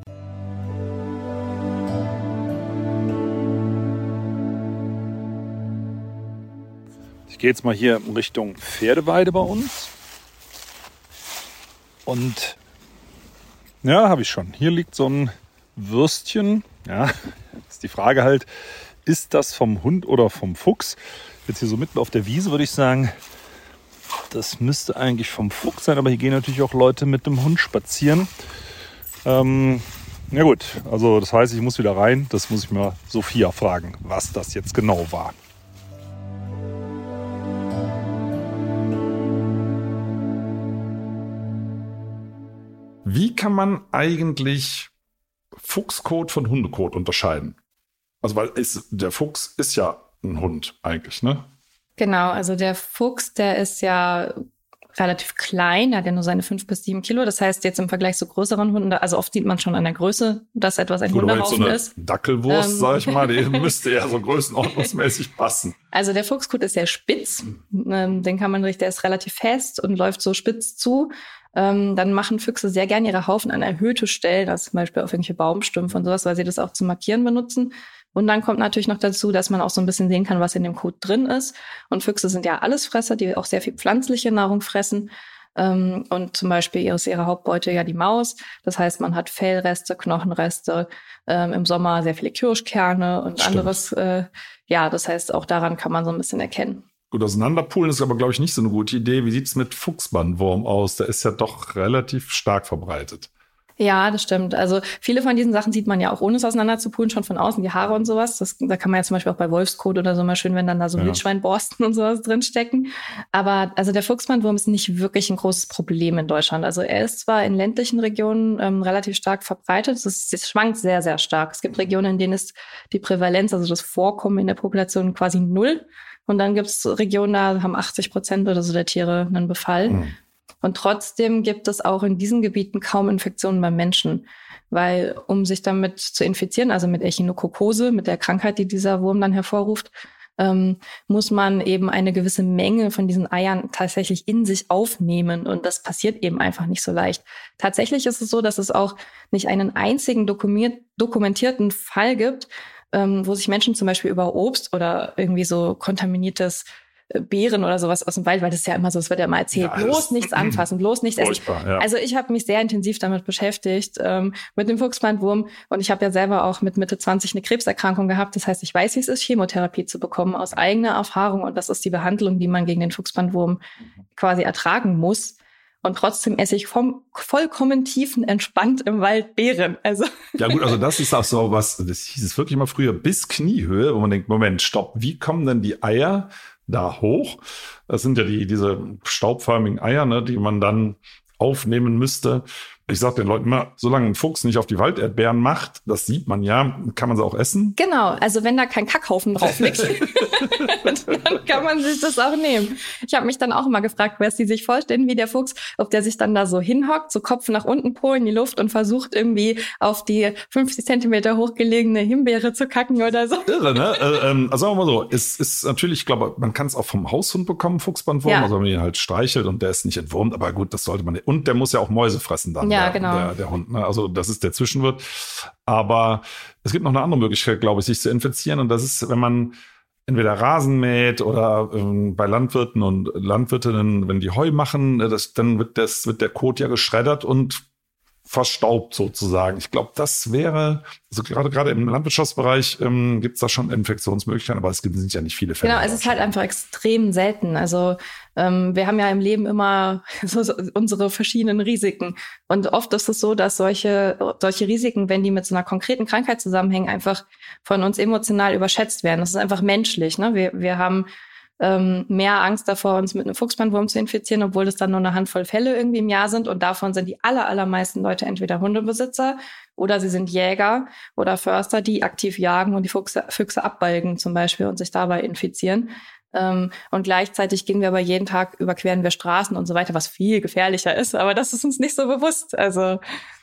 Ich gehe jetzt mal hier in Richtung Pferdeweide bei uns. Und ja, habe ich schon. Hier liegt so ein Würstchen. Ja, ist die Frage halt, ist das vom Hund oder vom Fuchs? Jetzt hier so mitten auf der Wiese würde ich sagen, das müsste eigentlich vom Fuchs sein. Aber hier gehen natürlich auch Leute mit dem Hund spazieren. Ähm, ja gut, also das heißt, ich muss wieder rein. Das muss ich mal Sophia fragen, was das jetzt genau war. Wie kann man eigentlich Fuchskot von Hundekot unterscheiden? Also weil es, der Fuchs ist ja ein Hund eigentlich, ne? Genau, also der Fuchs, der ist ja relativ klein, er hat ja nur seine fünf bis sieben Kilo. Das heißt jetzt im Vergleich zu größeren Hunden, also oft sieht man schon an der Größe, dass etwas ein Hundehaufen so eine ist. Dackelwurst, ähm. sag ich mal, die müsste ja so größenordnungsmäßig passen. Also der Fuchskot ist sehr spitz, ähm, den kann man richtig, der ist relativ fest und läuft so spitz zu. Ähm, dann machen Füchse sehr gerne ihre Haufen an erhöhte Stellen, also zum Beispiel auf irgendwelche Baumstümpfe und sowas, weil sie das auch zum Markieren benutzen. Und dann kommt natürlich noch dazu, dass man auch so ein bisschen sehen kann, was in dem Kot drin ist. Und Füchse sind ja Allesfresser, die auch sehr viel pflanzliche Nahrung fressen. Ähm, und zum Beispiel ist ihre Hauptbeute ja die Maus. Das heißt, man hat Fellreste, Knochenreste, ähm, im Sommer sehr viele Kirschkerne und Stimmt. anderes. Äh, ja, das heißt, auch daran kann man so ein bisschen erkennen. Gut, auseinanderpulen ist aber, glaube ich, nicht so eine gute Idee. Wie sieht es mit Fuchsbandwurm aus? Der ist ja doch relativ stark verbreitet. Ja, das stimmt. Also viele von diesen Sachen sieht man ja auch, ohne es auseinander zu pulen, schon von außen, die Haare und sowas. Das, da kann man ja zum Beispiel auch bei Wolfskot oder so mal schön, wenn dann da so ja. Wildschweinborsten und sowas drinstecken. Aber also der Fuchsbandwurm ist nicht wirklich ein großes Problem in Deutschland. Also er ist zwar in ländlichen Regionen ähm, relativ stark verbreitet, es, ist, es schwankt sehr, sehr stark. Es gibt Regionen, in denen ist die Prävalenz, also das Vorkommen in der Population quasi null. Und dann gibt es Regionen, da haben achtzig Prozent oder so der Tiere einen Befall. Mhm. Und trotzdem gibt es auch in diesen Gebieten kaum Infektionen beim Menschen, weil um sich damit zu infizieren, also mit Echinokokose, mit der Krankheit, die dieser Wurm dann hervorruft, ähm, muss man eben eine gewisse Menge von diesen Eiern tatsächlich in sich aufnehmen. Und das passiert eben einfach nicht so leicht. Tatsächlich ist es so, dass es auch nicht einen einzigen dokumentierten Fall gibt, ähm, wo sich Menschen zum Beispiel über Obst oder irgendwie so kontaminiertes Beeren oder sowas aus dem Wald, weil das ist ja immer so, es wird ja immer erzählt, ja, bloß nichts anfassen, bloß nichts essen. Ja. Also ich habe mich sehr intensiv damit beschäftigt, ähm, mit dem Fuchsbandwurm, und ich habe ja selber auch mit Mitte zwanzig eine Krebserkrankung gehabt. Das heißt, ich weiß, wie es ist, Chemotherapie zu bekommen aus eigener Erfahrung, und das ist die Behandlung, die man gegen den Fuchsbandwurm quasi ertragen muss. Und trotzdem esse ich vom vollkommen tiefenentspannt im Wald Beeren. Also ja gut, also das ist auch so was, das hieß es wirklich mal früher, bis Kniehöhe, wo man denkt, Moment, stopp, wie kommen denn die Eier da hoch? Das sind ja die diese staubförmigen Eier, ne, die man dann aufnehmen müsste. Ich sage den Leuten immer, solange ein Fuchs nicht auf die Walderdbeeren macht, das sieht man ja, kann man sie auch essen. Genau, also wenn da kein Kackhaufen drauf liegt, dann kann man sich das auch nehmen. Ich habe mich dann auch immer gefragt, wer die sich vorstellen wie der Fuchs, ob der sich dann da so hinhockt, so Kopf nach unten, Po in die Luft und versucht irgendwie auf die fünfzig Zentimeter hochgelegene Himbeere zu kacken oder so. Irre, ne? Äh, ähm, also sagen wir mal so, es ist natürlich, ich glaube, man kann es auch vom Haushund bekommen, Fuchsbandwurm, ja. Also wenn man ihn halt streichelt und der ist nicht entwurmt, aber gut, das sollte man nicht. Und der muss ja auch Mäuse fressen dann. Ja, der, genau. Der, der Hund, ne? Also das ist der Zwischenwirt. Aber es gibt noch eine andere Möglichkeit, glaube ich, sich zu infizieren. Und das ist, wenn man entweder Rasen mäht oder ähm, bei Landwirten und Landwirtinnen, wenn die Heu machen, das, dann wird, das, wird der Kot ja geschreddert und verstaubt sozusagen. Ich glaube, das wäre, also gerade gerade im Landwirtschaftsbereich ähm, gibt es da schon Infektionsmöglichkeiten, aber es gibt sind ja nicht viele Fälle. Genau, es ist halt einfach extrem selten. Also ähm, wir haben ja im Leben immer so, so unsere verschiedenen Risiken. Und oft ist es so, dass solche solche Risiken, wenn die mit so einer konkreten Krankheit zusammenhängen, einfach von uns emotional überschätzt werden. Das ist einfach menschlich. Ne? Wir, wir haben Ähm, mehr Angst davor, uns mit einem Fuchsbandwurm zu infizieren, obwohl das dann nur eine Handvoll Fälle irgendwie im Jahr sind. Und davon sind die aller, allermeisten Leute entweder Hundebesitzer oder sie sind Jäger oder Förster, die aktiv jagen und die Füchse, Füchse abbalgen zum Beispiel und sich dabei infizieren. Ähm, und gleichzeitig gehen wir aber jeden Tag, überqueren wir Straßen und so weiter, was viel gefährlicher ist. Aber das ist uns nicht so bewusst. Also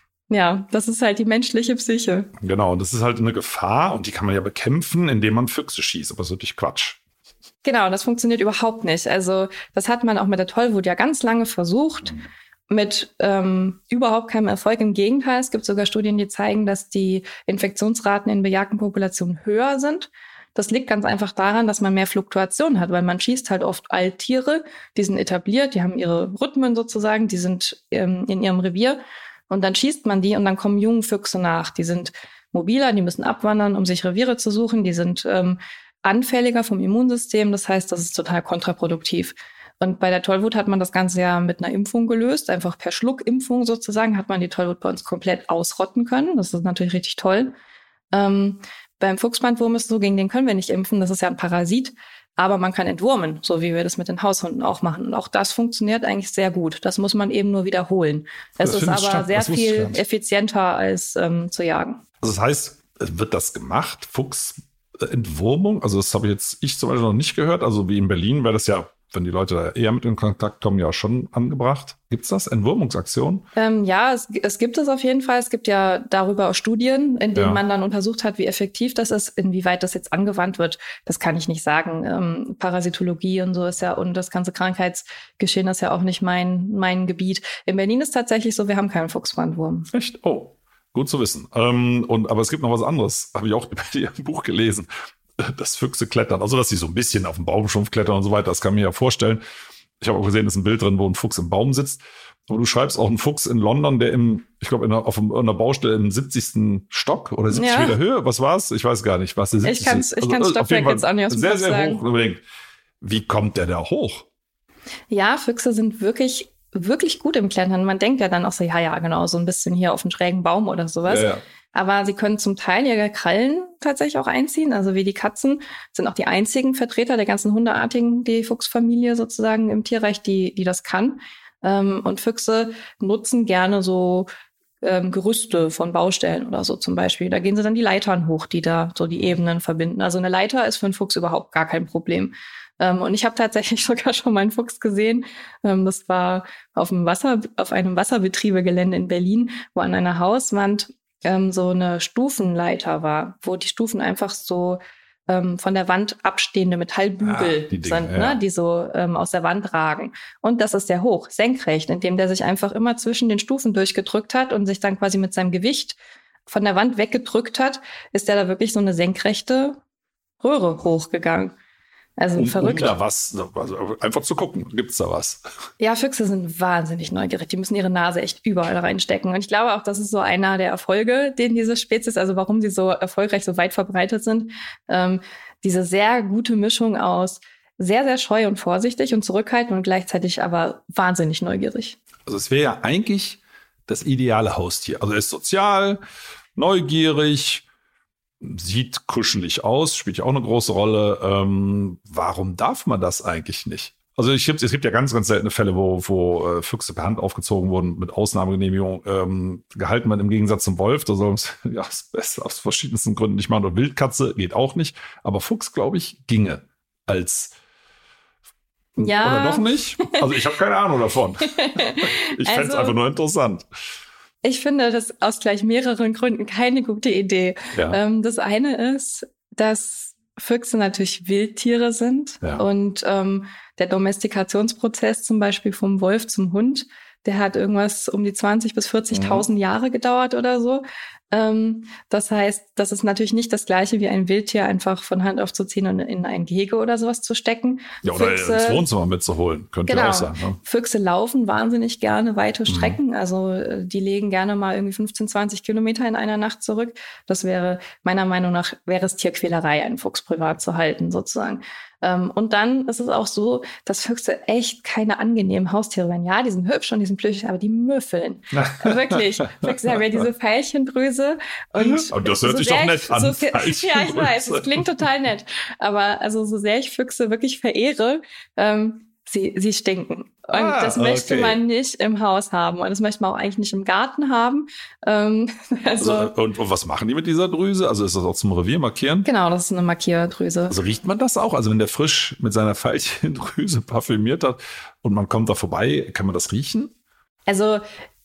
ja, das ist halt die menschliche Psyche. Genau, und das ist halt eine Gefahr und die kann man ja bekämpfen, indem man Füchse schießt. Aber das ist natürlich Quatsch. Genau, das funktioniert überhaupt nicht. Also das hat man auch mit der Tollwut ja ganz lange versucht, mit ähm, überhaupt keinem Erfolg. Im Gegenteil, es gibt sogar Studien, die zeigen, dass die Infektionsraten in bejagten Populationen höher sind. Das liegt ganz einfach daran, dass man mehr Fluktuation hat, weil man schießt halt oft Alttiere, die sind etabliert, die haben ihre Rhythmen sozusagen, die sind ähm, in ihrem Revier, und dann schießt man die und dann kommen junge Füchse nach. Die sind mobiler, die müssen abwandern, um sich Reviere zu suchen, die sind ähm, anfälliger vom Immunsystem, das heißt, das ist total kontraproduktiv. Und bei der Tollwut hat man das Ganze ja mit einer Impfung gelöst, einfach per Schluckimpfung sozusagen hat man die Tollwut bei uns komplett ausrotten können. Das ist natürlich richtig toll. Ähm, beim Fuchsbandwurm ist es so, gegen den können wir nicht impfen, das ist ja ein Parasit, aber man kann entwurmen, so wie wir das mit den Haushunden auch machen. Und auch das funktioniert eigentlich sehr gut. Das muss man eben nur wiederholen. Es ist aber statt. sehr viel effizienter als ähm, zu jagen. Also das heißt, wird das gemacht, Fuchs Entwurmung, also das habe ich jetzt ich zum Beispiel noch nicht gehört, also wie in Berlin wäre das ja, wenn die Leute da eher mit in Kontakt kommen, ja schon angebracht. Gibt's das? Entwurmungsaktionen? Ähm, ja, es, es gibt es auf jeden Fall. Es gibt ja darüber auch Studien, in denen ja. man dann untersucht hat, wie effektiv das ist, inwieweit das jetzt angewandt wird. Das kann ich nicht sagen. Ähm, Parasitologie und so ist ja, und das ganze Krankheitsgeschehen ist ja auch nicht mein, mein Gebiet. In Berlin ist tatsächlich so, wir haben keinen Fuchsbandwurm. Echt? Oh. Gut zu wissen. Ähm, und, aber es gibt noch was anderes, habe ich auch bei dir im Buch gelesen, dass Füchse klettern. Also, dass sie so ein bisschen auf dem Baumstumpf klettern und so weiter. Das kann ich mir ja vorstellen. Ich habe auch gesehen, es ist ein Bild drin, wo ein Fuchs im Baum sitzt. Aber du schreibst auch einen Fuchs in London, der im, ich glaube, in einer, auf einer Baustelle im siebzigsten Stock oder siebzig ja. Meter Höhe. Was war's? Ich weiß gar nicht, was der siebzig Ich kann es ich kann's also, Stockwerk jetzt auch nicht aus dem Sehr, Kopf sehr sagen. hoch. Wie kommt der da hoch? Ja, Füchse sind wirklich wirklich gut im Klettern. Man denkt ja dann auch so, ja, ja, genau, so ein bisschen hier auf einen schrägen Baum oder sowas. Ja, ja. Aber sie können zum Teil ihre Krallen tatsächlich auch einziehen. Also wie die Katzen sind auch die einzigen Vertreter der ganzen Hundeartigen, die Fuchsfamilie sozusagen im Tierreich, die, die das kann. Ähm, und Füchse nutzen gerne so ähm, Gerüste von Baustellen oder so zum Beispiel. Da gehen sie dann die Leitern hoch, die da so die Ebenen verbinden. Also eine Leiter ist für einen Fuchs überhaupt gar kein Problem. Ähm, und ich habe tatsächlich sogar schon mal einen Fuchs gesehen. Ähm, das war auf einem Wasser, auf einem Wasserbetriebegelände in Berlin, wo an einer Hauswand ähm, so eine Stufenleiter war, wo die Stufen einfach so ähm, von der Wand abstehende Metallbügel ah, die Dinge, sind, ja. ne, die so ähm, aus der Wand ragen. Und das ist sehr hoch, senkrecht, indem der sich einfach immer zwischen den Stufen durchgedrückt hat und sich dann quasi mit seinem Gewicht von der Wand weggedrückt hat, ist der da wirklich so eine senkrechte Röhre hochgegangen. Also Um, verrückt. um da was, also einfach zu gucken, gibt's da was? Ja, Füchse sind wahnsinnig neugierig. Die müssen ihre Nase echt überall reinstecken. Und ich glaube auch, das ist so einer der Erfolge, den diese Spezies, also warum sie so erfolgreich, so weit verbreitet sind. Ähm, diese sehr gute Mischung aus sehr, sehr scheu und vorsichtig und zurückhaltend und gleichzeitig aber wahnsinnig neugierig. Also es wäre ja eigentlich das ideale Haustier. Also er ist sozial, neugierig, sieht kuschelig aus, spielt ja auch eine große Rolle. Ähm, warum darf man das eigentlich nicht? Also ich, es gibt ja ganz, ganz seltene Fälle, wo, wo äh, Füchse per Hand aufgezogen wurden, mit Ausnahmegenehmigung ähm, gehalten man im Gegensatz zum Wolf. Da soll es ja das Beste aus verschiedensten Gründen nicht machen. Und Wildkatze geht auch nicht. Aber Fuchs, glaube ich, ginge als... Ja. Oder doch nicht? Also ich habe keine Ahnung davon. Ich fände es Also, einfach nur interessant. Ich finde das aus gleich mehreren Gründen keine gute Idee. Ja. Ähm, das eine ist, dass Füchse natürlich Wildtiere sind Ja. und ähm, der Domestikationsprozess zum Beispiel vom Wolf zum Hund, der hat irgendwas um die zwanzig bis vierzigtausend Mhm. Jahre gedauert oder so. Ähm, das heißt, das ist natürlich nicht das Gleiche wie ein Wildtier einfach von Hand aufzuziehen und in ein Gehege oder sowas zu stecken. Ja, oder Füchse, ins Wohnzimmer mitzuholen, könnte Genau. ja auch sein. Ne? Füchse laufen wahnsinnig gerne weite Mhm. Strecken. Also äh, die legen gerne mal irgendwie fünfzehn, zwanzig Kilometer in einer Nacht zurück. Das wäre, meiner Meinung nach, wäre es Tierquälerei, einen Fuchs privat zu halten, sozusagen. Ähm, und dann ist es auch so, dass Füchse echt keine angenehmen Haustiere werden. Ja, die sind hübsch und die sind plüschig, aber die müffeln. Wirklich. Füchse haben ja diese Veilchendrüse. Und Aber das hört so sich sehr doch ich- nett an, So viel, ja, ich Veilchendrüse. weiß, es klingt total nett. Aber also so sehr ich Füchse wirklich verehre, ähm, sie, sie stinken. Und Ah, das möchte okay. man nicht im Haus haben. Und das möchte man auch eigentlich nicht im Garten haben. Ähm, also, Also, und, und was machen die mit dieser Drüse? Also ist das auch zum Revier markieren? genau, das ist eine Markierdrüse. Also riecht man das auch? Also wenn der frisch mit seiner Veilchendrüse parfümiert hat und man kommt da vorbei, kann man das riechen? Also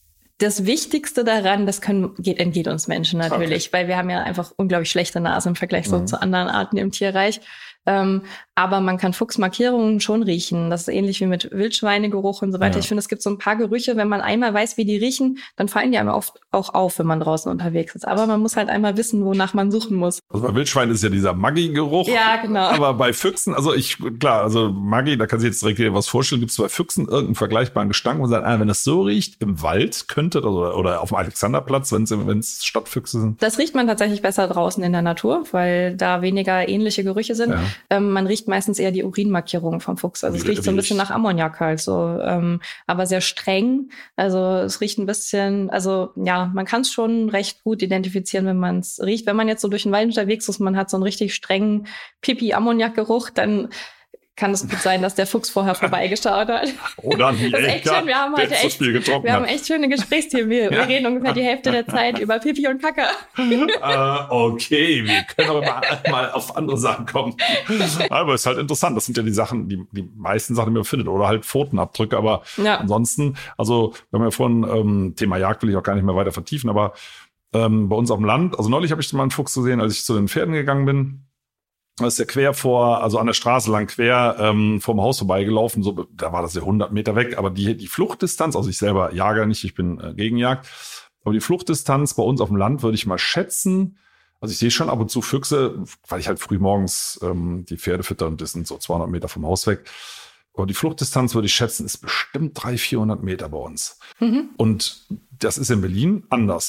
das Wichtigste daran, das können, geht, entgeht uns Menschen natürlich, weil wir haben ja einfach unglaublich schlechte Nase im Vergleich so Mhm. zu anderen Arten im Tierreich. Ähm, aber man kann Fuchsmarkierungen schon riechen. Das ist ähnlich wie mit Wildschweinegeruch und so weiter. Ja. Ich finde, es gibt so ein paar Gerüche, wenn man einmal weiß, wie die riechen, dann fallen die einem oft auch auf, wenn man draußen unterwegs ist. Aber man muss halt einmal wissen, wonach man suchen muss. Also bei Wildschwein ist ja dieser Maggi-Geruch. Ja, genau. Aber bei Füchsen, also ich, klar, also Maggi, da kann sich jetzt direkt wieder was vorstellen, gibt es bei Füchsen irgendeinen vergleichbaren Gestank und sagt, ah, wenn es so riecht, im Wald könnte, oder, oder auf dem Alexanderplatz, wenn es wenn es Stadtfüchse sind. Das riecht man tatsächlich besser draußen in der Natur, weil da weniger ähnliche Gerüche sind. Ja. Ähm, man riecht meistens eher die Urinmarkierung vom Fuchs. Also Wie- es riecht so ein wie bisschen riecht- nach Ammoniak halt so, ähm, aber sehr streng. Also es riecht ein bisschen, also ja, man kann es schon recht gut identifizieren, wenn man es riecht. Wenn man jetzt so durch den Wald unterwegs ist, man hat so einen richtig strengen Pipi-Ammoniak-Geruch, dann kann es gut sein, dass der Fuchs vorher vorbeigeschaut hat. Oder ein Das ist echt Jäger, schön. Wir haben der heute zu echt, viel getrunken wir haben hat. echt schöne Gesprächsthemen. Wir, wir reden ungefähr die Hälfte der Zeit über Pipi und Kacke. äh, okay, wir können aber mal, mal auf andere Sachen kommen. Aber es ist halt interessant. Das sind ja die Sachen, die, die meisten Sachen, die man findet. Oder halt Pfotenabdrücke. Aber Ja. ansonsten, also wir haben ja vorhin, ähm, Thema Jagd will ich auch gar nicht mehr weiter vertiefen, aber ähm, bei uns auf dem Land, also neulich habe ich mal einen Fuchs gesehen, als ich zu den Pferden gegangen bin. Da ist der quer vor, also an der Straße lang quer ähm, vorm Haus vorbeigelaufen. So, da war das ja hundert Meter weg. Aber die, die Fluchtdistanz, also ich selber jage nicht, ich bin äh, gegen Jagd. Aber die Fluchtdistanz bei uns auf dem Land würde ich mal schätzen. Also ich sehe schon ab und zu Füchse, weil ich halt früh morgens ähm, die Pferde fütter und das sind so zweihundert Meter vom Haus weg. Aber die Fluchtdistanz würde ich schätzen, ist bestimmt dreihundert, vierhundert Meter bei uns. Mhm. Und das ist in Berlin anders.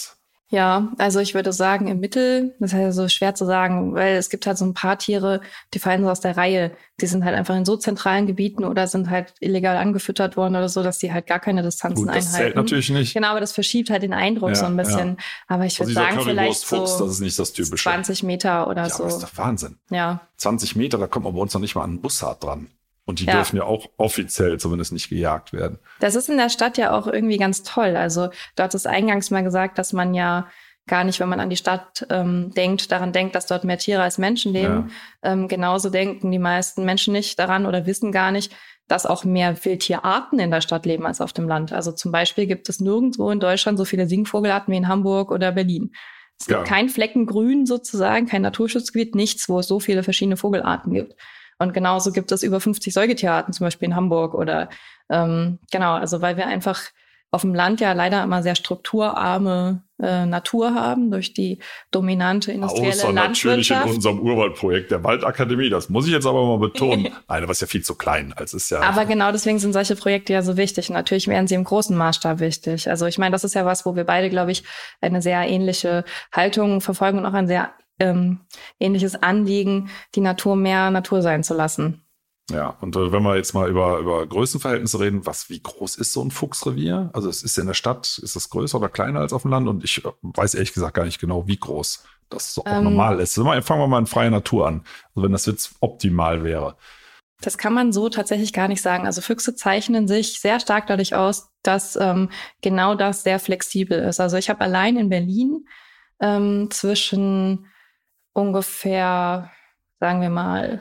Ja, also ich würde sagen, im Mittel, das ist halt so schwer zu sagen, weil es gibt halt so ein paar Tiere, die fallen so aus der Reihe. Die sind halt einfach in so zentralen Gebieten oder sind halt illegal angefüttert worden oder so, dass die halt gar keine Distanzen Gut, das einhalten. zählt natürlich nicht. Genau, aber das verschiebt halt den Eindruck Ja, so ein bisschen. ja. Aber ich würde Also dieser sagen, vielleicht Currywurst-Fuchs, so das ist nicht das Typische. zwanzig Meter oder Ja, so. aber das ist doch Wahnsinn. Ja. zwanzig Meter, da kommt man bei uns noch nicht mal an einen Bussard dran. Und die Ja. dürfen ja auch offiziell zumindest nicht gejagt werden. Das ist in der Stadt ja auch irgendwie ganz toll. Also du hattest eingangs mal gesagt, dass man ja gar nicht, wenn man an die Stadt ähm, denkt, daran denkt, dass dort mehr Tiere als Menschen leben. Ja. Ähm, genauso denken die meisten Menschen nicht daran oder wissen gar nicht, dass auch mehr Wildtierarten in der Stadt leben als auf dem Land. Also zum Beispiel gibt es nirgendwo in Deutschland so viele Singvogelarten wie in Hamburg oder Berlin. Es gibt ja. kein Flecken grün sozusagen, kein Naturschutzgebiet, nichts, wo es so viele verschiedene Vogelarten gibt. Und genauso gibt es über fünfzig Säugetierarten, zum Beispiel in Hamburg oder ähm, genau, also weil wir einfach auf dem Land ja leider immer sehr strukturarme äh, Natur haben durch die dominante industrielle Außer Landwirtschaft. Natürlich in unserem Urwaldprojekt der Waldakademie, das muss ich jetzt aber mal betonen. Nein, aber ist ja viel zu klein. Also ist ja aber genau deswegen sind solche Projekte ja so wichtig. Und natürlich wären sie im großen Maßstab wichtig. Also ich meine, das ist ja was, wo wir beide, glaube ich, eine sehr ähnliche Haltung verfolgen und auch ein sehr ähm, ähnliches Anliegen, die Natur mehr Natur sein zu lassen. Ja, und äh, wenn wir jetzt mal über, über Größenverhältnisse reden, was, wie groß ist so ein Fuchsrevier? Also es ist in der Stadt, ist es größer oder kleiner als auf dem Land? Und ich äh, weiß ehrlich gesagt gar nicht genau, wie groß das so auch ähm, normal ist. Also fangen wir mal in freier Natur an. Also wenn das jetzt optimal wäre. Das kann man so tatsächlich gar nicht sagen. Also Füchse zeichnen sich sehr stark dadurch aus, dass ähm, genau das sehr flexibel ist. Also ich habe allein in Berlin ähm, zwischen ungefähr, sagen wir mal,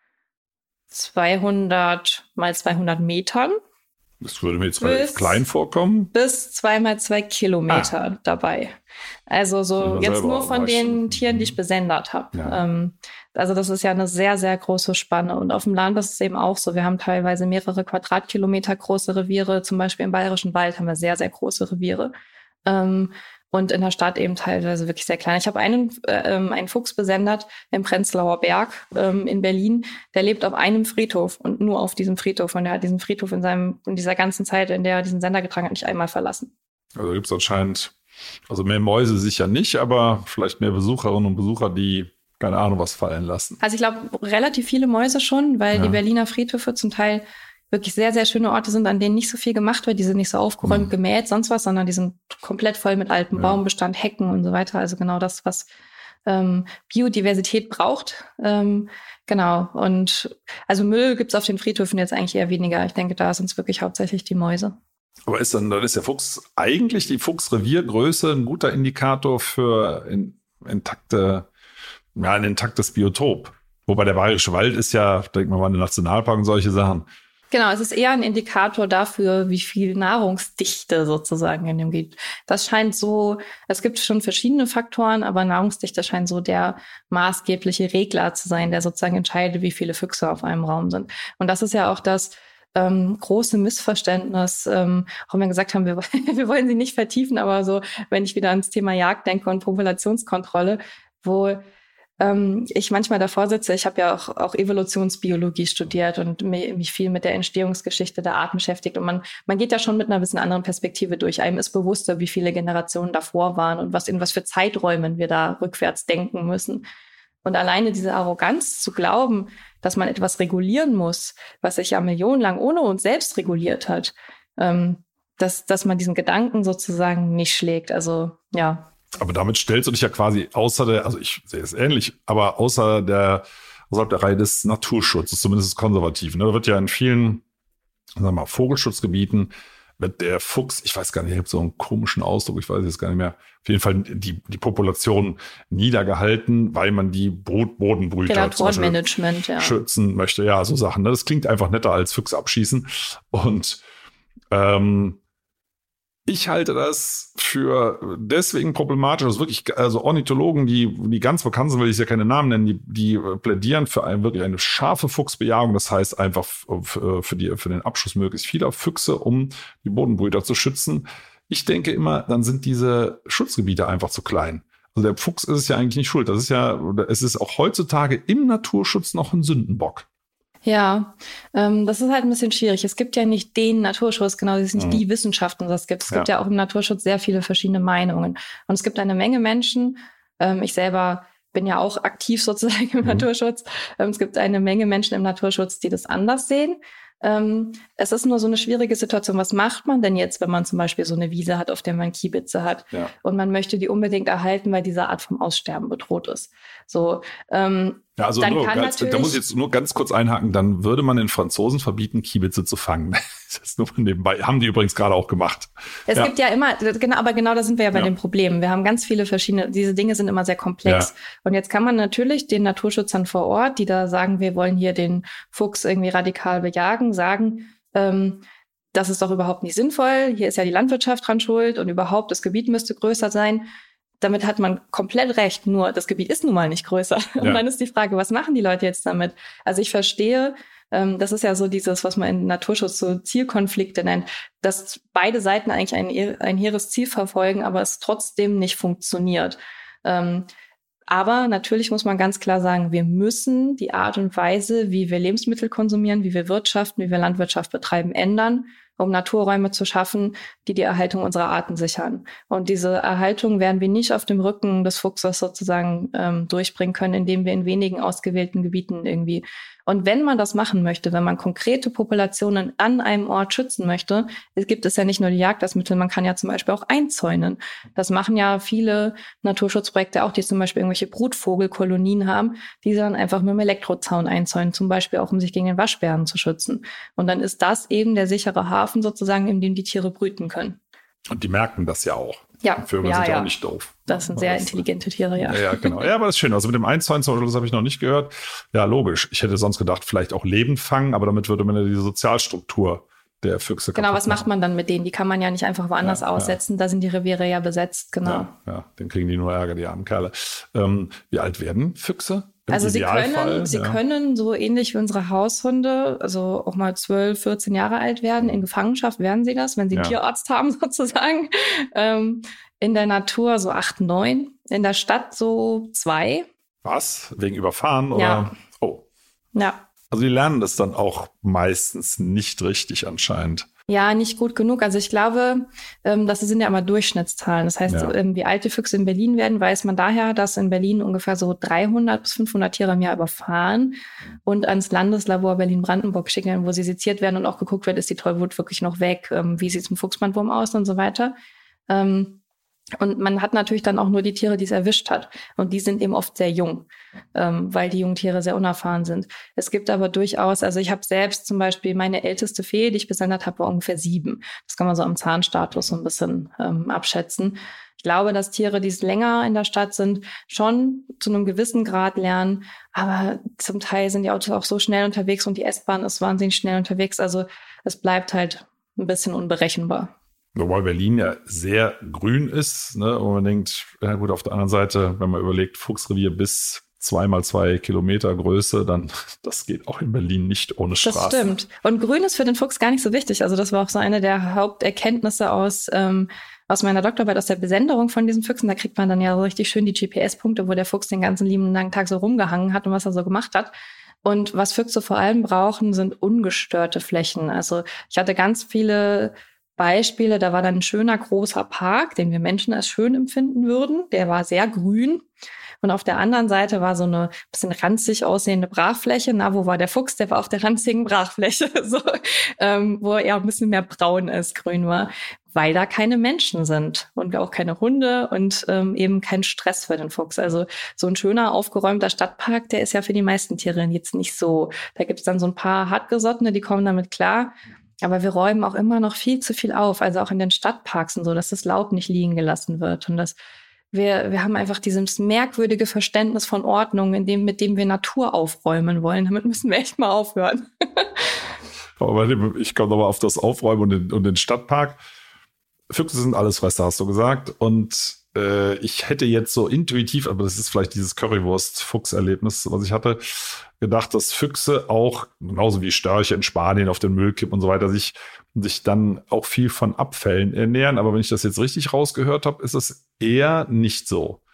zweihundert mal zweihundert Metern. Das würde mir jetzt relativ klein vorkommen. Bis zwei mal zwei Kilometer ah. dabei. Also so jetzt nur von den Tieren, die ich besendet habe. Ja. Ähm, also das ist ja eine sehr, sehr große Spanne. Und auf dem Land ist es eben auch so. Wir haben teilweise mehrere Quadratkilometer große Reviere. Zum Beispiel im Bayerischen Wald haben wir sehr, sehr große Reviere. Ähm, Und in der Stadt eben teilweise wirklich sehr klein. Ich habe einen, äh, einen Fuchs besendet im Prenzlauer Berg ähm, in Berlin. Der lebt auf einem Friedhof und nur auf diesem Friedhof. Und er hat diesen Friedhof in seinem in dieser ganzen Zeit, in der er diesen Sender getragen hat, nicht einmal verlassen. Also gibt es anscheinend, also mehr Mäuse sicher nicht, aber vielleicht mehr Besucherinnen und Besucher, die keine Ahnung was fallen lassen. Also ich glaube, relativ viele Mäuse schon, weil ja. die Berliner Friedhöfe zum Teil wirklich sehr, sehr schöne Orte sind, an denen nicht so viel gemacht wird. Die sind nicht so aufgeräumt, mhm. gemäht, sonst was, sondern die sind komplett voll mit altem ja. Baumbestand, Hecken und so weiter. Also genau das, was ähm, Biodiversität braucht. Ähm, genau. Und also Müll gibt's auf den Friedhöfen jetzt eigentlich eher weniger. Ich denke, da sind es wirklich hauptsächlich die Mäuse. Aber ist dann, dann ist der Fuchs eigentlich die Fuchsreviergröße ein guter Indikator für in, intakte, ja, ein intaktes Biotop. Wobei der Bayerische Wald ist ja, denkt man mal, ein Nationalpark und solche Sachen. Genau, es ist eher ein Indikator dafür, wie viel Nahrungsdichte sozusagen in dem gibt. Das scheint so, es gibt schon verschiedene Faktoren, aber Nahrungsdichte scheint so der maßgebliche Regler zu sein, der sozusagen entscheidet, wie viele Füchse auf einem Raum sind. Und das ist ja auch das ähm, große Missverständnis, ähm, auch wenn wir gesagt haben, wir, wir wollen sie nicht vertiefen, aber so, wenn ich wieder ans Thema Jagd denke und Populationskontrolle, wo ähm, ich manchmal davor sitze, ich habe ja auch, auch Evolutionsbiologie studiert und mich viel mit der Entstehungsgeschichte der Arten beschäftigt und man, man geht ja schon mit einer bisschen anderen Perspektive durch. Einem ist bewusster, wie viele Generationen davor waren und was in was für Zeiträumen wir da rückwärts denken müssen. Und alleine diese Arroganz zu glauben, dass man etwas regulieren muss, was sich ja millionenlang ohne uns selbst reguliert hat, ähm, dass, dass man diesen Gedanken sozusagen nicht schlägt. Also, ja. Aber damit stellst du dich ja quasi außer der, also ich sehe es ähnlich, aber außer der, außerhalb der Reihe des Naturschutzes, zumindest des Konservativen. Da wird ja in vielen, sagen wir mal, Vogelschutzgebieten wird der Fuchs, ich weiß gar nicht, ich habe so einen komischen Ausdruck, ich weiß jetzt gar nicht mehr, auf jeden Fall die, die Population niedergehalten, weil man die Brut, Bodenbrüter zum Beispiel ja. schützen möchte. Ja, so Sachen. Das klingt einfach netter als Füchse abschießen. Und ähm, ich halte das für deswegen problematisch, dass wirklich, also Ornithologen, die, die ganz bekannt sind, will ich ja keine Namen nennen, die, die plädieren für ein, wirklich eine scharfe Fuchsbejagung. Das heißt einfach für, für, die, für den Abschuss möglichst vieler Füchse, um die Bodenbrüter zu schützen. Ich denke immer, dann sind diese Schutzgebiete einfach zu klein. Also der Fuchs ist es ja eigentlich nicht schuld. Das ist ja, es ist auch heutzutage im Naturschutz noch ein Sündenbock. Ja, ähm, das ist halt ein bisschen schwierig. Es gibt ja nicht den Naturschutz, genau, es ist nicht mhm. die Wissenschaft, und das gibt. Es ja. gibt ja auch im Naturschutz sehr viele verschiedene Meinungen. Und es gibt eine Menge Menschen, ähm, ich selber bin ja auch aktiv sozusagen im mhm. Naturschutz. Ähm, es gibt eine Menge Menschen im Naturschutz, die das anders sehen. Ähm, es ist nur so eine schwierige Situation. Was macht man denn jetzt, wenn man zum Beispiel so eine Wiese hat, auf der man Kiebitze hat ja. und man möchte die unbedingt erhalten, weil diese Art vom Aussterben bedroht ist? So, ähm, ja, also dann nur kann ganz, da muss ich jetzt nur ganz kurz einhaken, dann würde man den Franzosen verbieten, Kiebitze zu fangen. Das ist nur nebenbei. Haben die übrigens gerade auch gemacht. Es ja. gibt ja immer, genau, aber genau da sind wir ja bei ja. den Problemen. Wir haben ganz viele verschiedene, diese Dinge sind immer sehr komplex. Ja. Und jetzt kann man natürlich den Naturschützern vor Ort, die da sagen, wir wollen hier den Fuchs irgendwie radikal bejagen, sagen, ähm, das ist doch überhaupt nicht sinnvoll. Hier ist ja die Landwirtschaft dran schuld und überhaupt das Gebiet müsste größer sein. Damit hat man komplett recht, nur das Gebiet ist nun mal nicht größer. Ja. Und dann ist die Frage, was machen die Leute jetzt damit? Also ich verstehe, ähm, das ist ja so dieses, was man in Naturschutz so Zielkonflikte nennt, dass beide Seiten eigentlich ein, ein hehres Ziel verfolgen, aber es trotzdem nicht funktioniert. Ähm, aber natürlich muss man ganz klar sagen, wir müssen die Art und Weise, wie wir Lebensmittel konsumieren, wie wir wirtschaften, wie wir Landwirtschaft betreiben, ändern, um Naturräume zu schaffen, die die Erhaltung unserer Arten sichern. Und diese Erhaltung werden wir nicht auf dem Rücken des Fuchses sozusagen ähm, durchbringen können, indem wir in wenigen ausgewählten Gebieten irgendwie. Und wenn man das machen möchte, wenn man konkrete Populationen an einem Ort schützen möchte, es gibt es ja nicht nur die Jagd als Mittel, man kann ja zum Beispiel auch einzäunen. Das machen ja viele Naturschutzprojekte auch, die zum Beispiel irgendwelche Brutvogelkolonien haben, die dann einfach mit dem Elektrozaun einzäunen, zum Beispiel auch, um sich gegen den Waschbären zu schützen. Und dann ist das eben der sichere Hafen sozusagen, in dem die Tiere brüten können. Und die merken das ja auch. Ja, Vögel ja, sind ja, ja auch nicht doof. Das sind sehr das, ich noch nicht gehört. Ja, logisch. Ich hätte sonst gedacht, vielleicht auch Leben fangen, aber damit würde man ja die Sozialstruktur der Füchse Genau, was macht man dann mit denen? Die kann man ja nicht einfach woanders ja, aussetzen. Ja. Da sind die Reviere ja besetzt, genau. Ja, ja, dann kriegen die nur Ärger, die armen Kerle. Ähm, wie alt werden Füchse? Im also sie Idealfall? können, sie ja. können so ähnlich wie unsere Haushunde, also auch mal zwölf, vierzehn Jahre alt werden. In Gefangenschaft werden sie das, wenn sie einen ja. Tierarzt haben sozusagen. Ähm, in der Natur so acht, neun. In der Stadt so zwei. Was? Wegen Überfahren? Oder? Ja. Oh. Ja. Also die lernen das dann auch meistens nicht richtig anscheinend. Ja, nicht gut genug. Also ich glaube, ähm, das sind ja immer Durchschnittszahlen. Das heißt, ja. ähm, wie alt die Füchse in Berlin werden, weiß man daher, dass in Berlin ungefähr so dreihundert bis fünfhundert Tiere im Jahr überfahren und ans Landeslabor Berlin-Brandenburg geschickt werden, wo sie seziert werden und auch geguckt wird, ist die Tollwut wirklich noch weg, ähm, wie sieht es mit Fuchsbandwurm aus und so weiter. Ähm, Und man hat natürlich dann auch nur die Tiere, die es erwischt hat. Und die sind eben oft sehr jung, ähm, weil die Jungtiere sehr unerfahren sind. Es gibt aber durchaus, also ich habe selbst zum Beispiel meine älteste Fee, die ich besendet habe, war ungefähr sieben. Das kann man so am Zahnstatus so ein bisschen ähm, abschätzen. Ich glaube, dass Tiere, die länger in der Stadt sind, schon zu einem gewissen Grad lernen. Aber zum Teil sind die Autos auch so schnell unterwegs und die S-Bahn ist wahnsinnig schnell unterwegs. Also es bleibt halt ein bisschen unberechenbar. Wobei Berlin ja sehr grün ist, ne? Und man denkt, ja gut, auf der anderen Seite, wenn man überlegt, Fuchsrevier bis zwei mal zwei Kilometer Größe, dann das geht auch in Berlin nicht ohne Straße. Das stimmt. Und grün ist für den Fuchs gar nicht so wichtig. Also das war auch so eine der Haupterkenntnisse aus ähm, aus meiner Doktorarbeit, aus der Besenderung von diesen Füchsen. Da kriegt man dann ja so richtig schön die G P S-Punkte, wo der Fuchs den ganzen lieben langen Tag so rumgehangen hat und was er so gemacht hat. Und was Füchse vor allem brauchen, sind ungestörte Flächen. Also ich hatte ganz viele Beispiele, da war dann ein schöner großer Park, den wir Menschen als schön empfinden würden. Der war sehr grün. Und auf der anderen Seite war so eine bisschen ranzig aussehende Brachfläche. Na, wo war der Fuchs? Der war auf der ranzigen Brachfläche, so, ähm, wo er ein bisschen mehr braun als grün war, weil da keine Menschen sind und auch keine Hunde und ähm, eben kein Stress für den Fuchs. Also so ein schöner, aufgeräumter Stadtpark, der ist ja für die meisten Tiere jetzt nicht so. Da gibt es dann so ein paar Hartgesottene, die kommen damit klar. Aber wir räumen auch immer noch viel zu viel auf, also auch in den Stadtparks und so, dass das Laub nicht liegen gelassen wird. Und dass wir, wir haben einfach dieses merkwürdige Verständnis von Ordnung, in dem, mit dem wir Natur aufräumen wollen. Damit müssen wir echt mal aufhören. Aber ich komme nochmal auf das Aufräumen und den, und den Stadtpark. Füchse sind Allesfresser, hast du gesagt. Und äh, ich hätte jetzt so intuitiv, aber das ist vielleicht dieses Currywurst-Fuchs-Erlebnis, was ich hatte, gedacht, dass Füchse auch, genauso wie Störche in Spanien auf den Müll kippen und so weiter, sich, sich dann auch viel von Abfällen ernähren. Aber wenn ich das jetzt richtig rausgehört habe, ist es eher nicht so.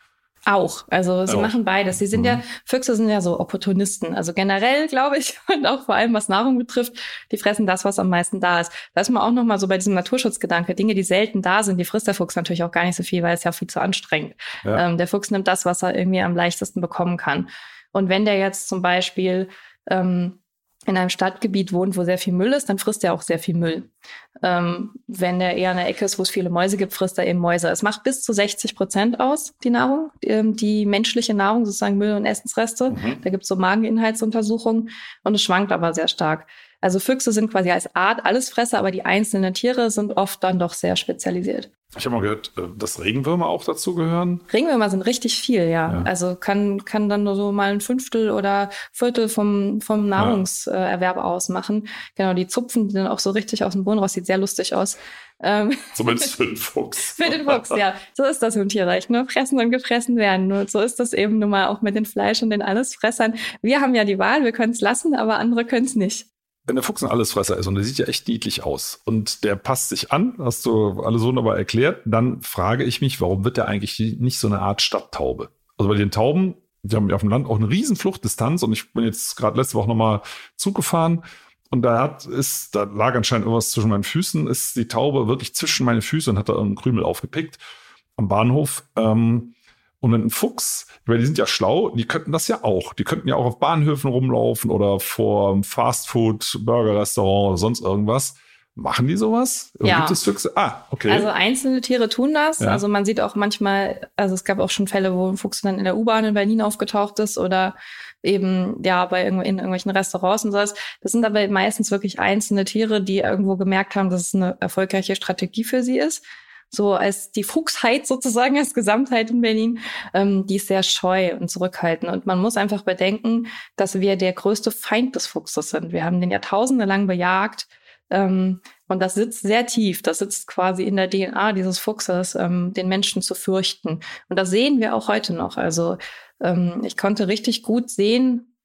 Auch. Also sie Auch. machen beides. Sie sind mhm. ja, Füchse sind ja so Opportunisten. Also generell, glaube ich, und auch vor allem was Nahrung betrifft, die fressen das, was am meisten da ist. Da ist man auch nochmal so bei diesem Naturschutzgedanke. Dinge, die selten da sind, die frisst der Fuchs natürlich auch gar nicht so viel, weil es ja viel zu anstrengend. Ja. Ähm, der Fuchs nimmt das, was er irgendwie am leichtesten bekommen kann. Und wenn der jetzt zum Beispiel ähm, in einem Stadtgebiet wohnt, wo sehr viel Müll ist, dann frisst er auch sehr viel Müll. Ähm, wenn der eher in einer Ecke ist, wo es viele Mäuse gibt, frisst er eben Mäuse. Es macht bis zu sechzig Prozent aus, die Nahrung, die, die menschliche Nahrung, sozusagen Müll- und Essensreste. Mhm. Da gibt es so Mageninhaltsuntersuchungen und es schwankt aber sehr stark. Also Füchse sind quasi als Art Allesfresser, aber die einzelnen Tiere sind oft dann doch sehr spezialisiert. Ich habe mal gehört, dass Regenwürmer auch dazu gehören. Regenwürmer sind richtig viel, ja. ja. Also kann kann dann nur so mal ein Fünftel oder Viertel vom vom Nahrungserwerb ja. ausmachen. Genau, die zupfen die dann auch so richtig aus dem Boden raus. Sieht sehr lustig aus. Ähm, Zumindest für den Fuchs. Für den Fuchs, ja. So ist das im Tierreich, ne? Fressen und gefressen werden. Nur so ist das eben nun mal auch mit den Fleisch- und den Allesfressern. Wir haben ja die Wahl, wir können es lassen, aber andere können es nicht. Wenn der Fuchs ein Allesfresser ist und der sieht ja echt niedlich aus und der passt sich an, hast du alles wunderbar erklärt, dann frage ich mich, warum wird der eigentlich nicht so eine Art Stadttaube? Also bei den Tauben, die haben ja auf dem Land auch eine riesen Fluchtdistanz und ich bin jetzt gerade letzte Woche nochmal Zug gefahren und da hat ist, da lag anscheinend irgendwas zwischen meinen Füßen, ist die Taube wirklich zwischen meine Füße und hat da einen Krümel aufgepickt am Bahnhof. Ähm, Und ein Fuchs, weil die sind ja schlau, die könnten das ja auch. Die könnten ja auch auf Bahnhöfen rumlaufen oder vor einem Fastfood-Burger-Restaurant oder sonst irgendwas. Machen die sowas? Ja. Gibt es Füchse? Ah, okay. Also einzelne Tiere tun das. Ja. Also man sieht auch manchmal, also es gab auch schon Fälle, wo ein Fuchs dann in der U-Bahn in Berlin aufgetaucht ist oder eben ja bei in irgendwelchen Restaurants und sowas. Das sind aber meistens wirklich einzelne Tiere, die irgendwo gemerkt haben, dass es eine erfolgreiche Strategie für sie ist. So als die Fuchsheit sozusagen, als Gesamtheit in Berlin, ähm, die ist sehr scheu und zurückhaltend. Und man muss einfach bedenken, dass wir der größte Feind des Fuchses sind. Wir haben den Jahrtausende lang bejagt ähm, und das sitzt sehr tief. Das sitzt quasi in der D N A dieses Fuchses, ähm, den Menschen zu fürchten. Und das sehen wir auch heute noch. Also ähm, ich konnte richtig gut sehen,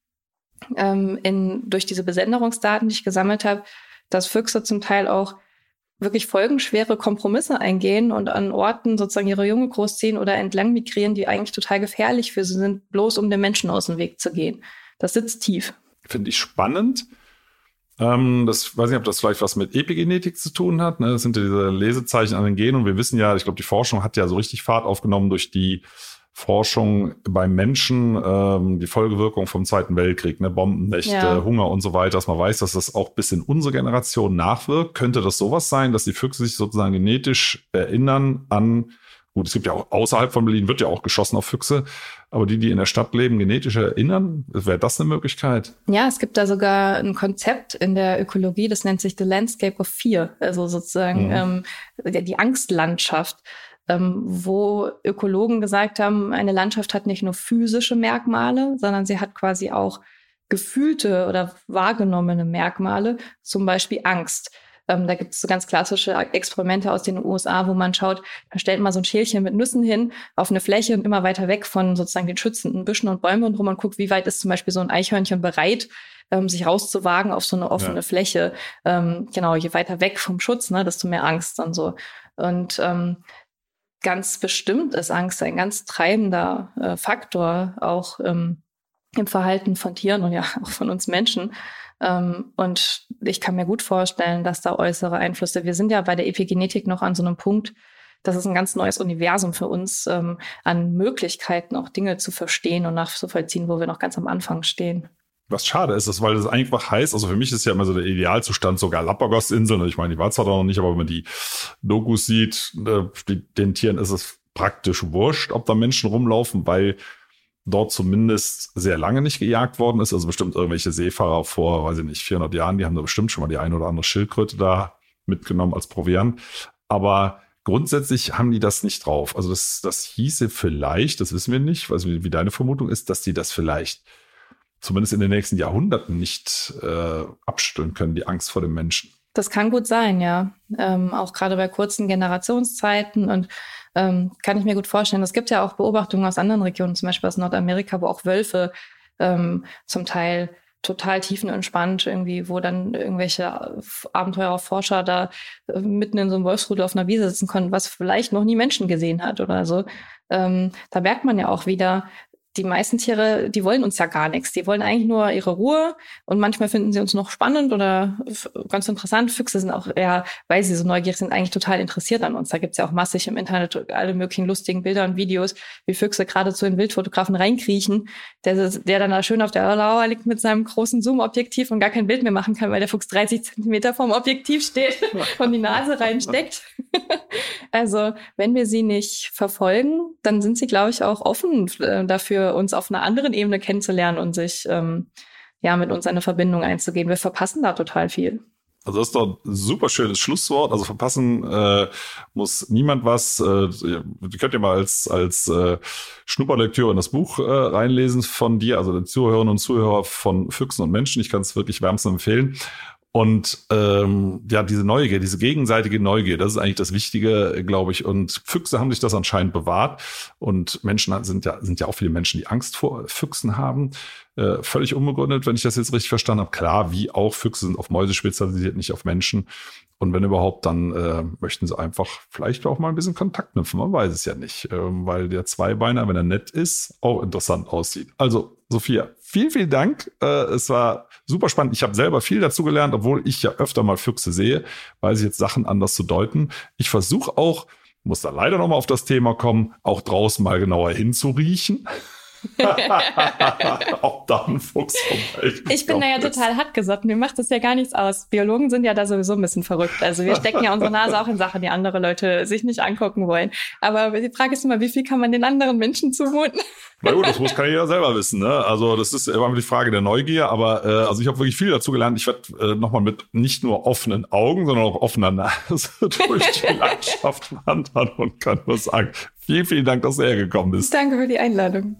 ähm, in, durch diese Besenderungsdaten, die ich gesammelt habe, dass Füchse zum Teil auch wirklich folgenschwere Kompromisse eingehen und an Orten sozusagen ihre Junge großziehen oder entlang migrieren, die eigentlich total gefährlich für sie sind, bloß um den Menschen aus dem Weg zu gehen. Das sitzt tief. Finde ich spannend. Ähm, das weiß nicht, ob das vielleicht was mit Epigenetik zu tun hat. Ne? Das sind ja diese Lesezeichen an den Genen und wir wissen ja, ich glaube, die Forschung hat ja so richtig Fahrt aufgenommen durch die Forschung beim Menschen, ähm, die Folgewirkung vom Zweiten Weltkrieg, ne, Bombennächte, ja. Hunger und so weiter, dass man weiß, dass das auch bis in unsere Generation nachwirkt. Könnte das sowas sein, dass die Füchse sich sozusagen genetisch erinnern an, gut, es gibt ja auch außerhalb von Berlin, wird ja auch geschossen auf Füchse, aber die, die in der Stadt leben, genetisch erinnern, wäre das eine Möglichkeit? Ja, es gibt da sogar ein Konzept in der Ökologie, das nennt sich The Landscape of Fear, also sozusagen mhm. ähm, die Angstlandschaft. Ähm, wo Ökologen gesagt haben, eine Landschaft hat nicht nur physische Merkmale, sondern sie hat quasi auch gefühlte oder wahrgenommene Merkmale, zum Beispiel Angst. Ähm, da gibt es so ganz klassische Experimente aus den U S A, wo man schaut, da stellt man so ein Schälchen mit Nüssen hin auf eine Fläche und immer weiter weg von sozusagen den schützenden Büschen und Bäumen und rum und guckt, wie weit ist zum Beispiel so ein Eichhörnchen bereit, ähm, sich rauszuwagen auf so eine offene ja. Fläche. Ähm, genau, je weiter weg vom Schutz, ne, desto mehr Angst dann so. Und ähm, ganz bestimmt ist Angst ein ganz treibender äh, Faktor, auch ähm, im Verhalten von Tieren und ja auch von uns Menschen. Ähm, und ich kann mir gut vorstellen, dass da äußere Einflüsse, wir sind ja bei der Epigenetik noch an so einem Punkt, das ist ein ganz neues Universum für uns, ähm, an Möglichkeiten auch Dinge zu verstehen und nachzuvollziehen, wo wir noch ganz am Anfang stehen. Was schade ist, ist, weil das einfach heißt, also für mich ist ja immer so der Idealzustand so Galapagos-Inseln. Ich meine, ich war zwar da noch nicht, aber wenn man die Dokus sieht, äh, den Tieren ist es praktisch wurscht, ob da Menschen rumlaufen, weil dort zumindest sehr lange nicht gejagt worden ist. Also bestimmt irgendwelche Seefahrer vor, weiß ich nicht, vierhundert Jahren, die haben da bestimmt schon mal die eine oder andere Schildkröte da mitgenommen als Proviant. Aber grundsätzlich haben die das nicht drauf. Also das, das hieße vielleicht, das wissen wir nicht, also wie, wie deine Vermutung ist, dass die das vielleicht zumindest in den nächsten Jahrhunderten nicht äh, abstellen können, die Angst vor dem Menschen. Das kann gut sein, ja. Ähm, auch gerade bei kurzen Generationszeiten und ähm, kann ich mir gut vorstellen. Es gibt ja auch Beobachtungen aus anderen Regionen, zum Beispiel aus Nordamerika, wo auch Wölfe ähm, zum Teil total tiefenentspannt irgendwie, wo dann irgendwelche Abenteurerforscher da äh, mitten in so einem Wolfsrudel auf einer Wiese sitzen konnten, was vielleicht noch nie Menschen gesehen hat oder so. ähm, da merkt man ja auch wieder, die meisten Tiere, die wollen uns ja gar nichts. Die wollen eigentlich nur ihre Ruhe und manchmal finden sie uns noch spannend oder f- ganz interessant. Füchse sind auch eher, weil sie so neugierig sind, eigentlich total interessiert an uns. Da gibt's ja auch massig im Internet alle möglichen lustigen Bilder und Videos, wie Füchse gerade zu den Wildfotografen reinkriechen, der, der dann da schön auf der Lauer liegt mit seinem großen Zoom-Objektiv und gar kein Bild mehr machen kann, weil der Fuchs dreißig Zentimeter vom Objektiv steht und die Nase reinsteckt. Also wenn wir sie nicht verfolgen, dann sind sie, glaube ich, auch offen äh, dafür, uns auf einer anderen Ebene kennenzulernen und sich ähm, ja mit uns eine Verbindung einzugehen. Wir verpassen da total viel. Also das ist doch ein super schönes Schlusswort. Also verpassen äh, muss niemand was. Äh, ihr könnt ja mal als als äh, Schnupperlektüre in das Buch äh, reinlesen von dir, also den Zuhörerinnen und Zuhörer von Füchsen und Menschen. Ich kann es wirklich wärmstens empfehlen. Und ähm, ja, diese Neugier, diese gegenseitige Neugier, das ist eigentlich das Wichtige, glaube ich. Und Füchse haben sich das anscheinend bewahrt. Und Menschen sind ja sind ja auch viele Menschen, die Angst vor Füchsen haben. Äh, völlig unbegründet, wenn ich das jetzt richtig verstanden habe. Klar, wie auch Füchse sind auf Mäuse spezialisiert, nicht auf Menschen. Und wenn überhaupt, dann äh, möchten sie einfach vielleicht auch mal ein bisschen Kontakt knüpfen. Man weiß es ja nicht, ähm, weil der Zweibeiner, wenn er nett ist, auch interessant aussieht. Also Sophia, vielen, vielen Dank. Äh, es war super spannend. Ich habe selber viel dazu gelernt, obwohl ich ja öfter mal Füchse sehe, weiß ich jetzt Sachen anders zu deuten. Ich versuche auch, muss da leider nochmal auf das Thema kommen, auch draußen mal genauer hinzuriechen. Ob da ein Fuchs vorbei. Ich bin da ja total hartgesotten. Mir macht das ja gar nichts aus. Biologen sind ja da sowieso ein bisschen verrückt. Also wir stecken ja unsere Nase auch in Sachen, die andere Leute sich nicht angucken wollen. Aber die Frage ist immer, wie viel kann man den anderen Menschen zumuten? Na gut, das muss kann jeder selber wissen. Ne? Also das ist immer die Frage der Neugier. Aber äh, also ich habe wirklich viel dazu gelernt. Ich werde äh, nochmal mit nicht nur offenen Augen, sondern auch offener Nase durch die Landschaft wandern und kann nur sagen, vielen, vielen Dank, dass du hergekommen bist. Danke für die Einladung.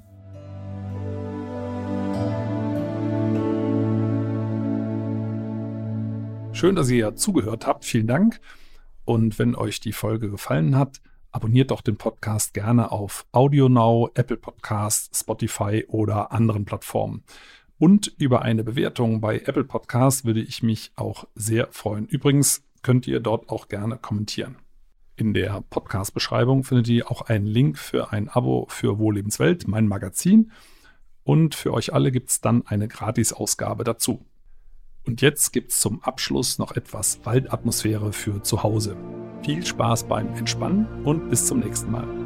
Schön, dass ihr ja zugehört habt. Vielen Dank. Und wenn euch die Folge gefallen hat, abonniert doch den Podcast gerne auf AudioNow, Apple Podcasts, Spotify oder anderen Plattformen. Und über eine Bewertung bei Apple Podcasts würde ich mich auch sehr freuen. Übrigens könnt ihr dort auch gerne kommentieren. In der Podcast-Beschreibung findet ihr auch einen Link für ein Abo für Wohllebenswelt, mein Magazin. Und für euch alle gibt es dann eine Gratis-Ausgabe dazu. Und jetzt gibt's zum Abschluss noch etwas Waldatmosphäre für zu Hause. Viel Spaß beim Entspannen und bis zum nächsten Mal.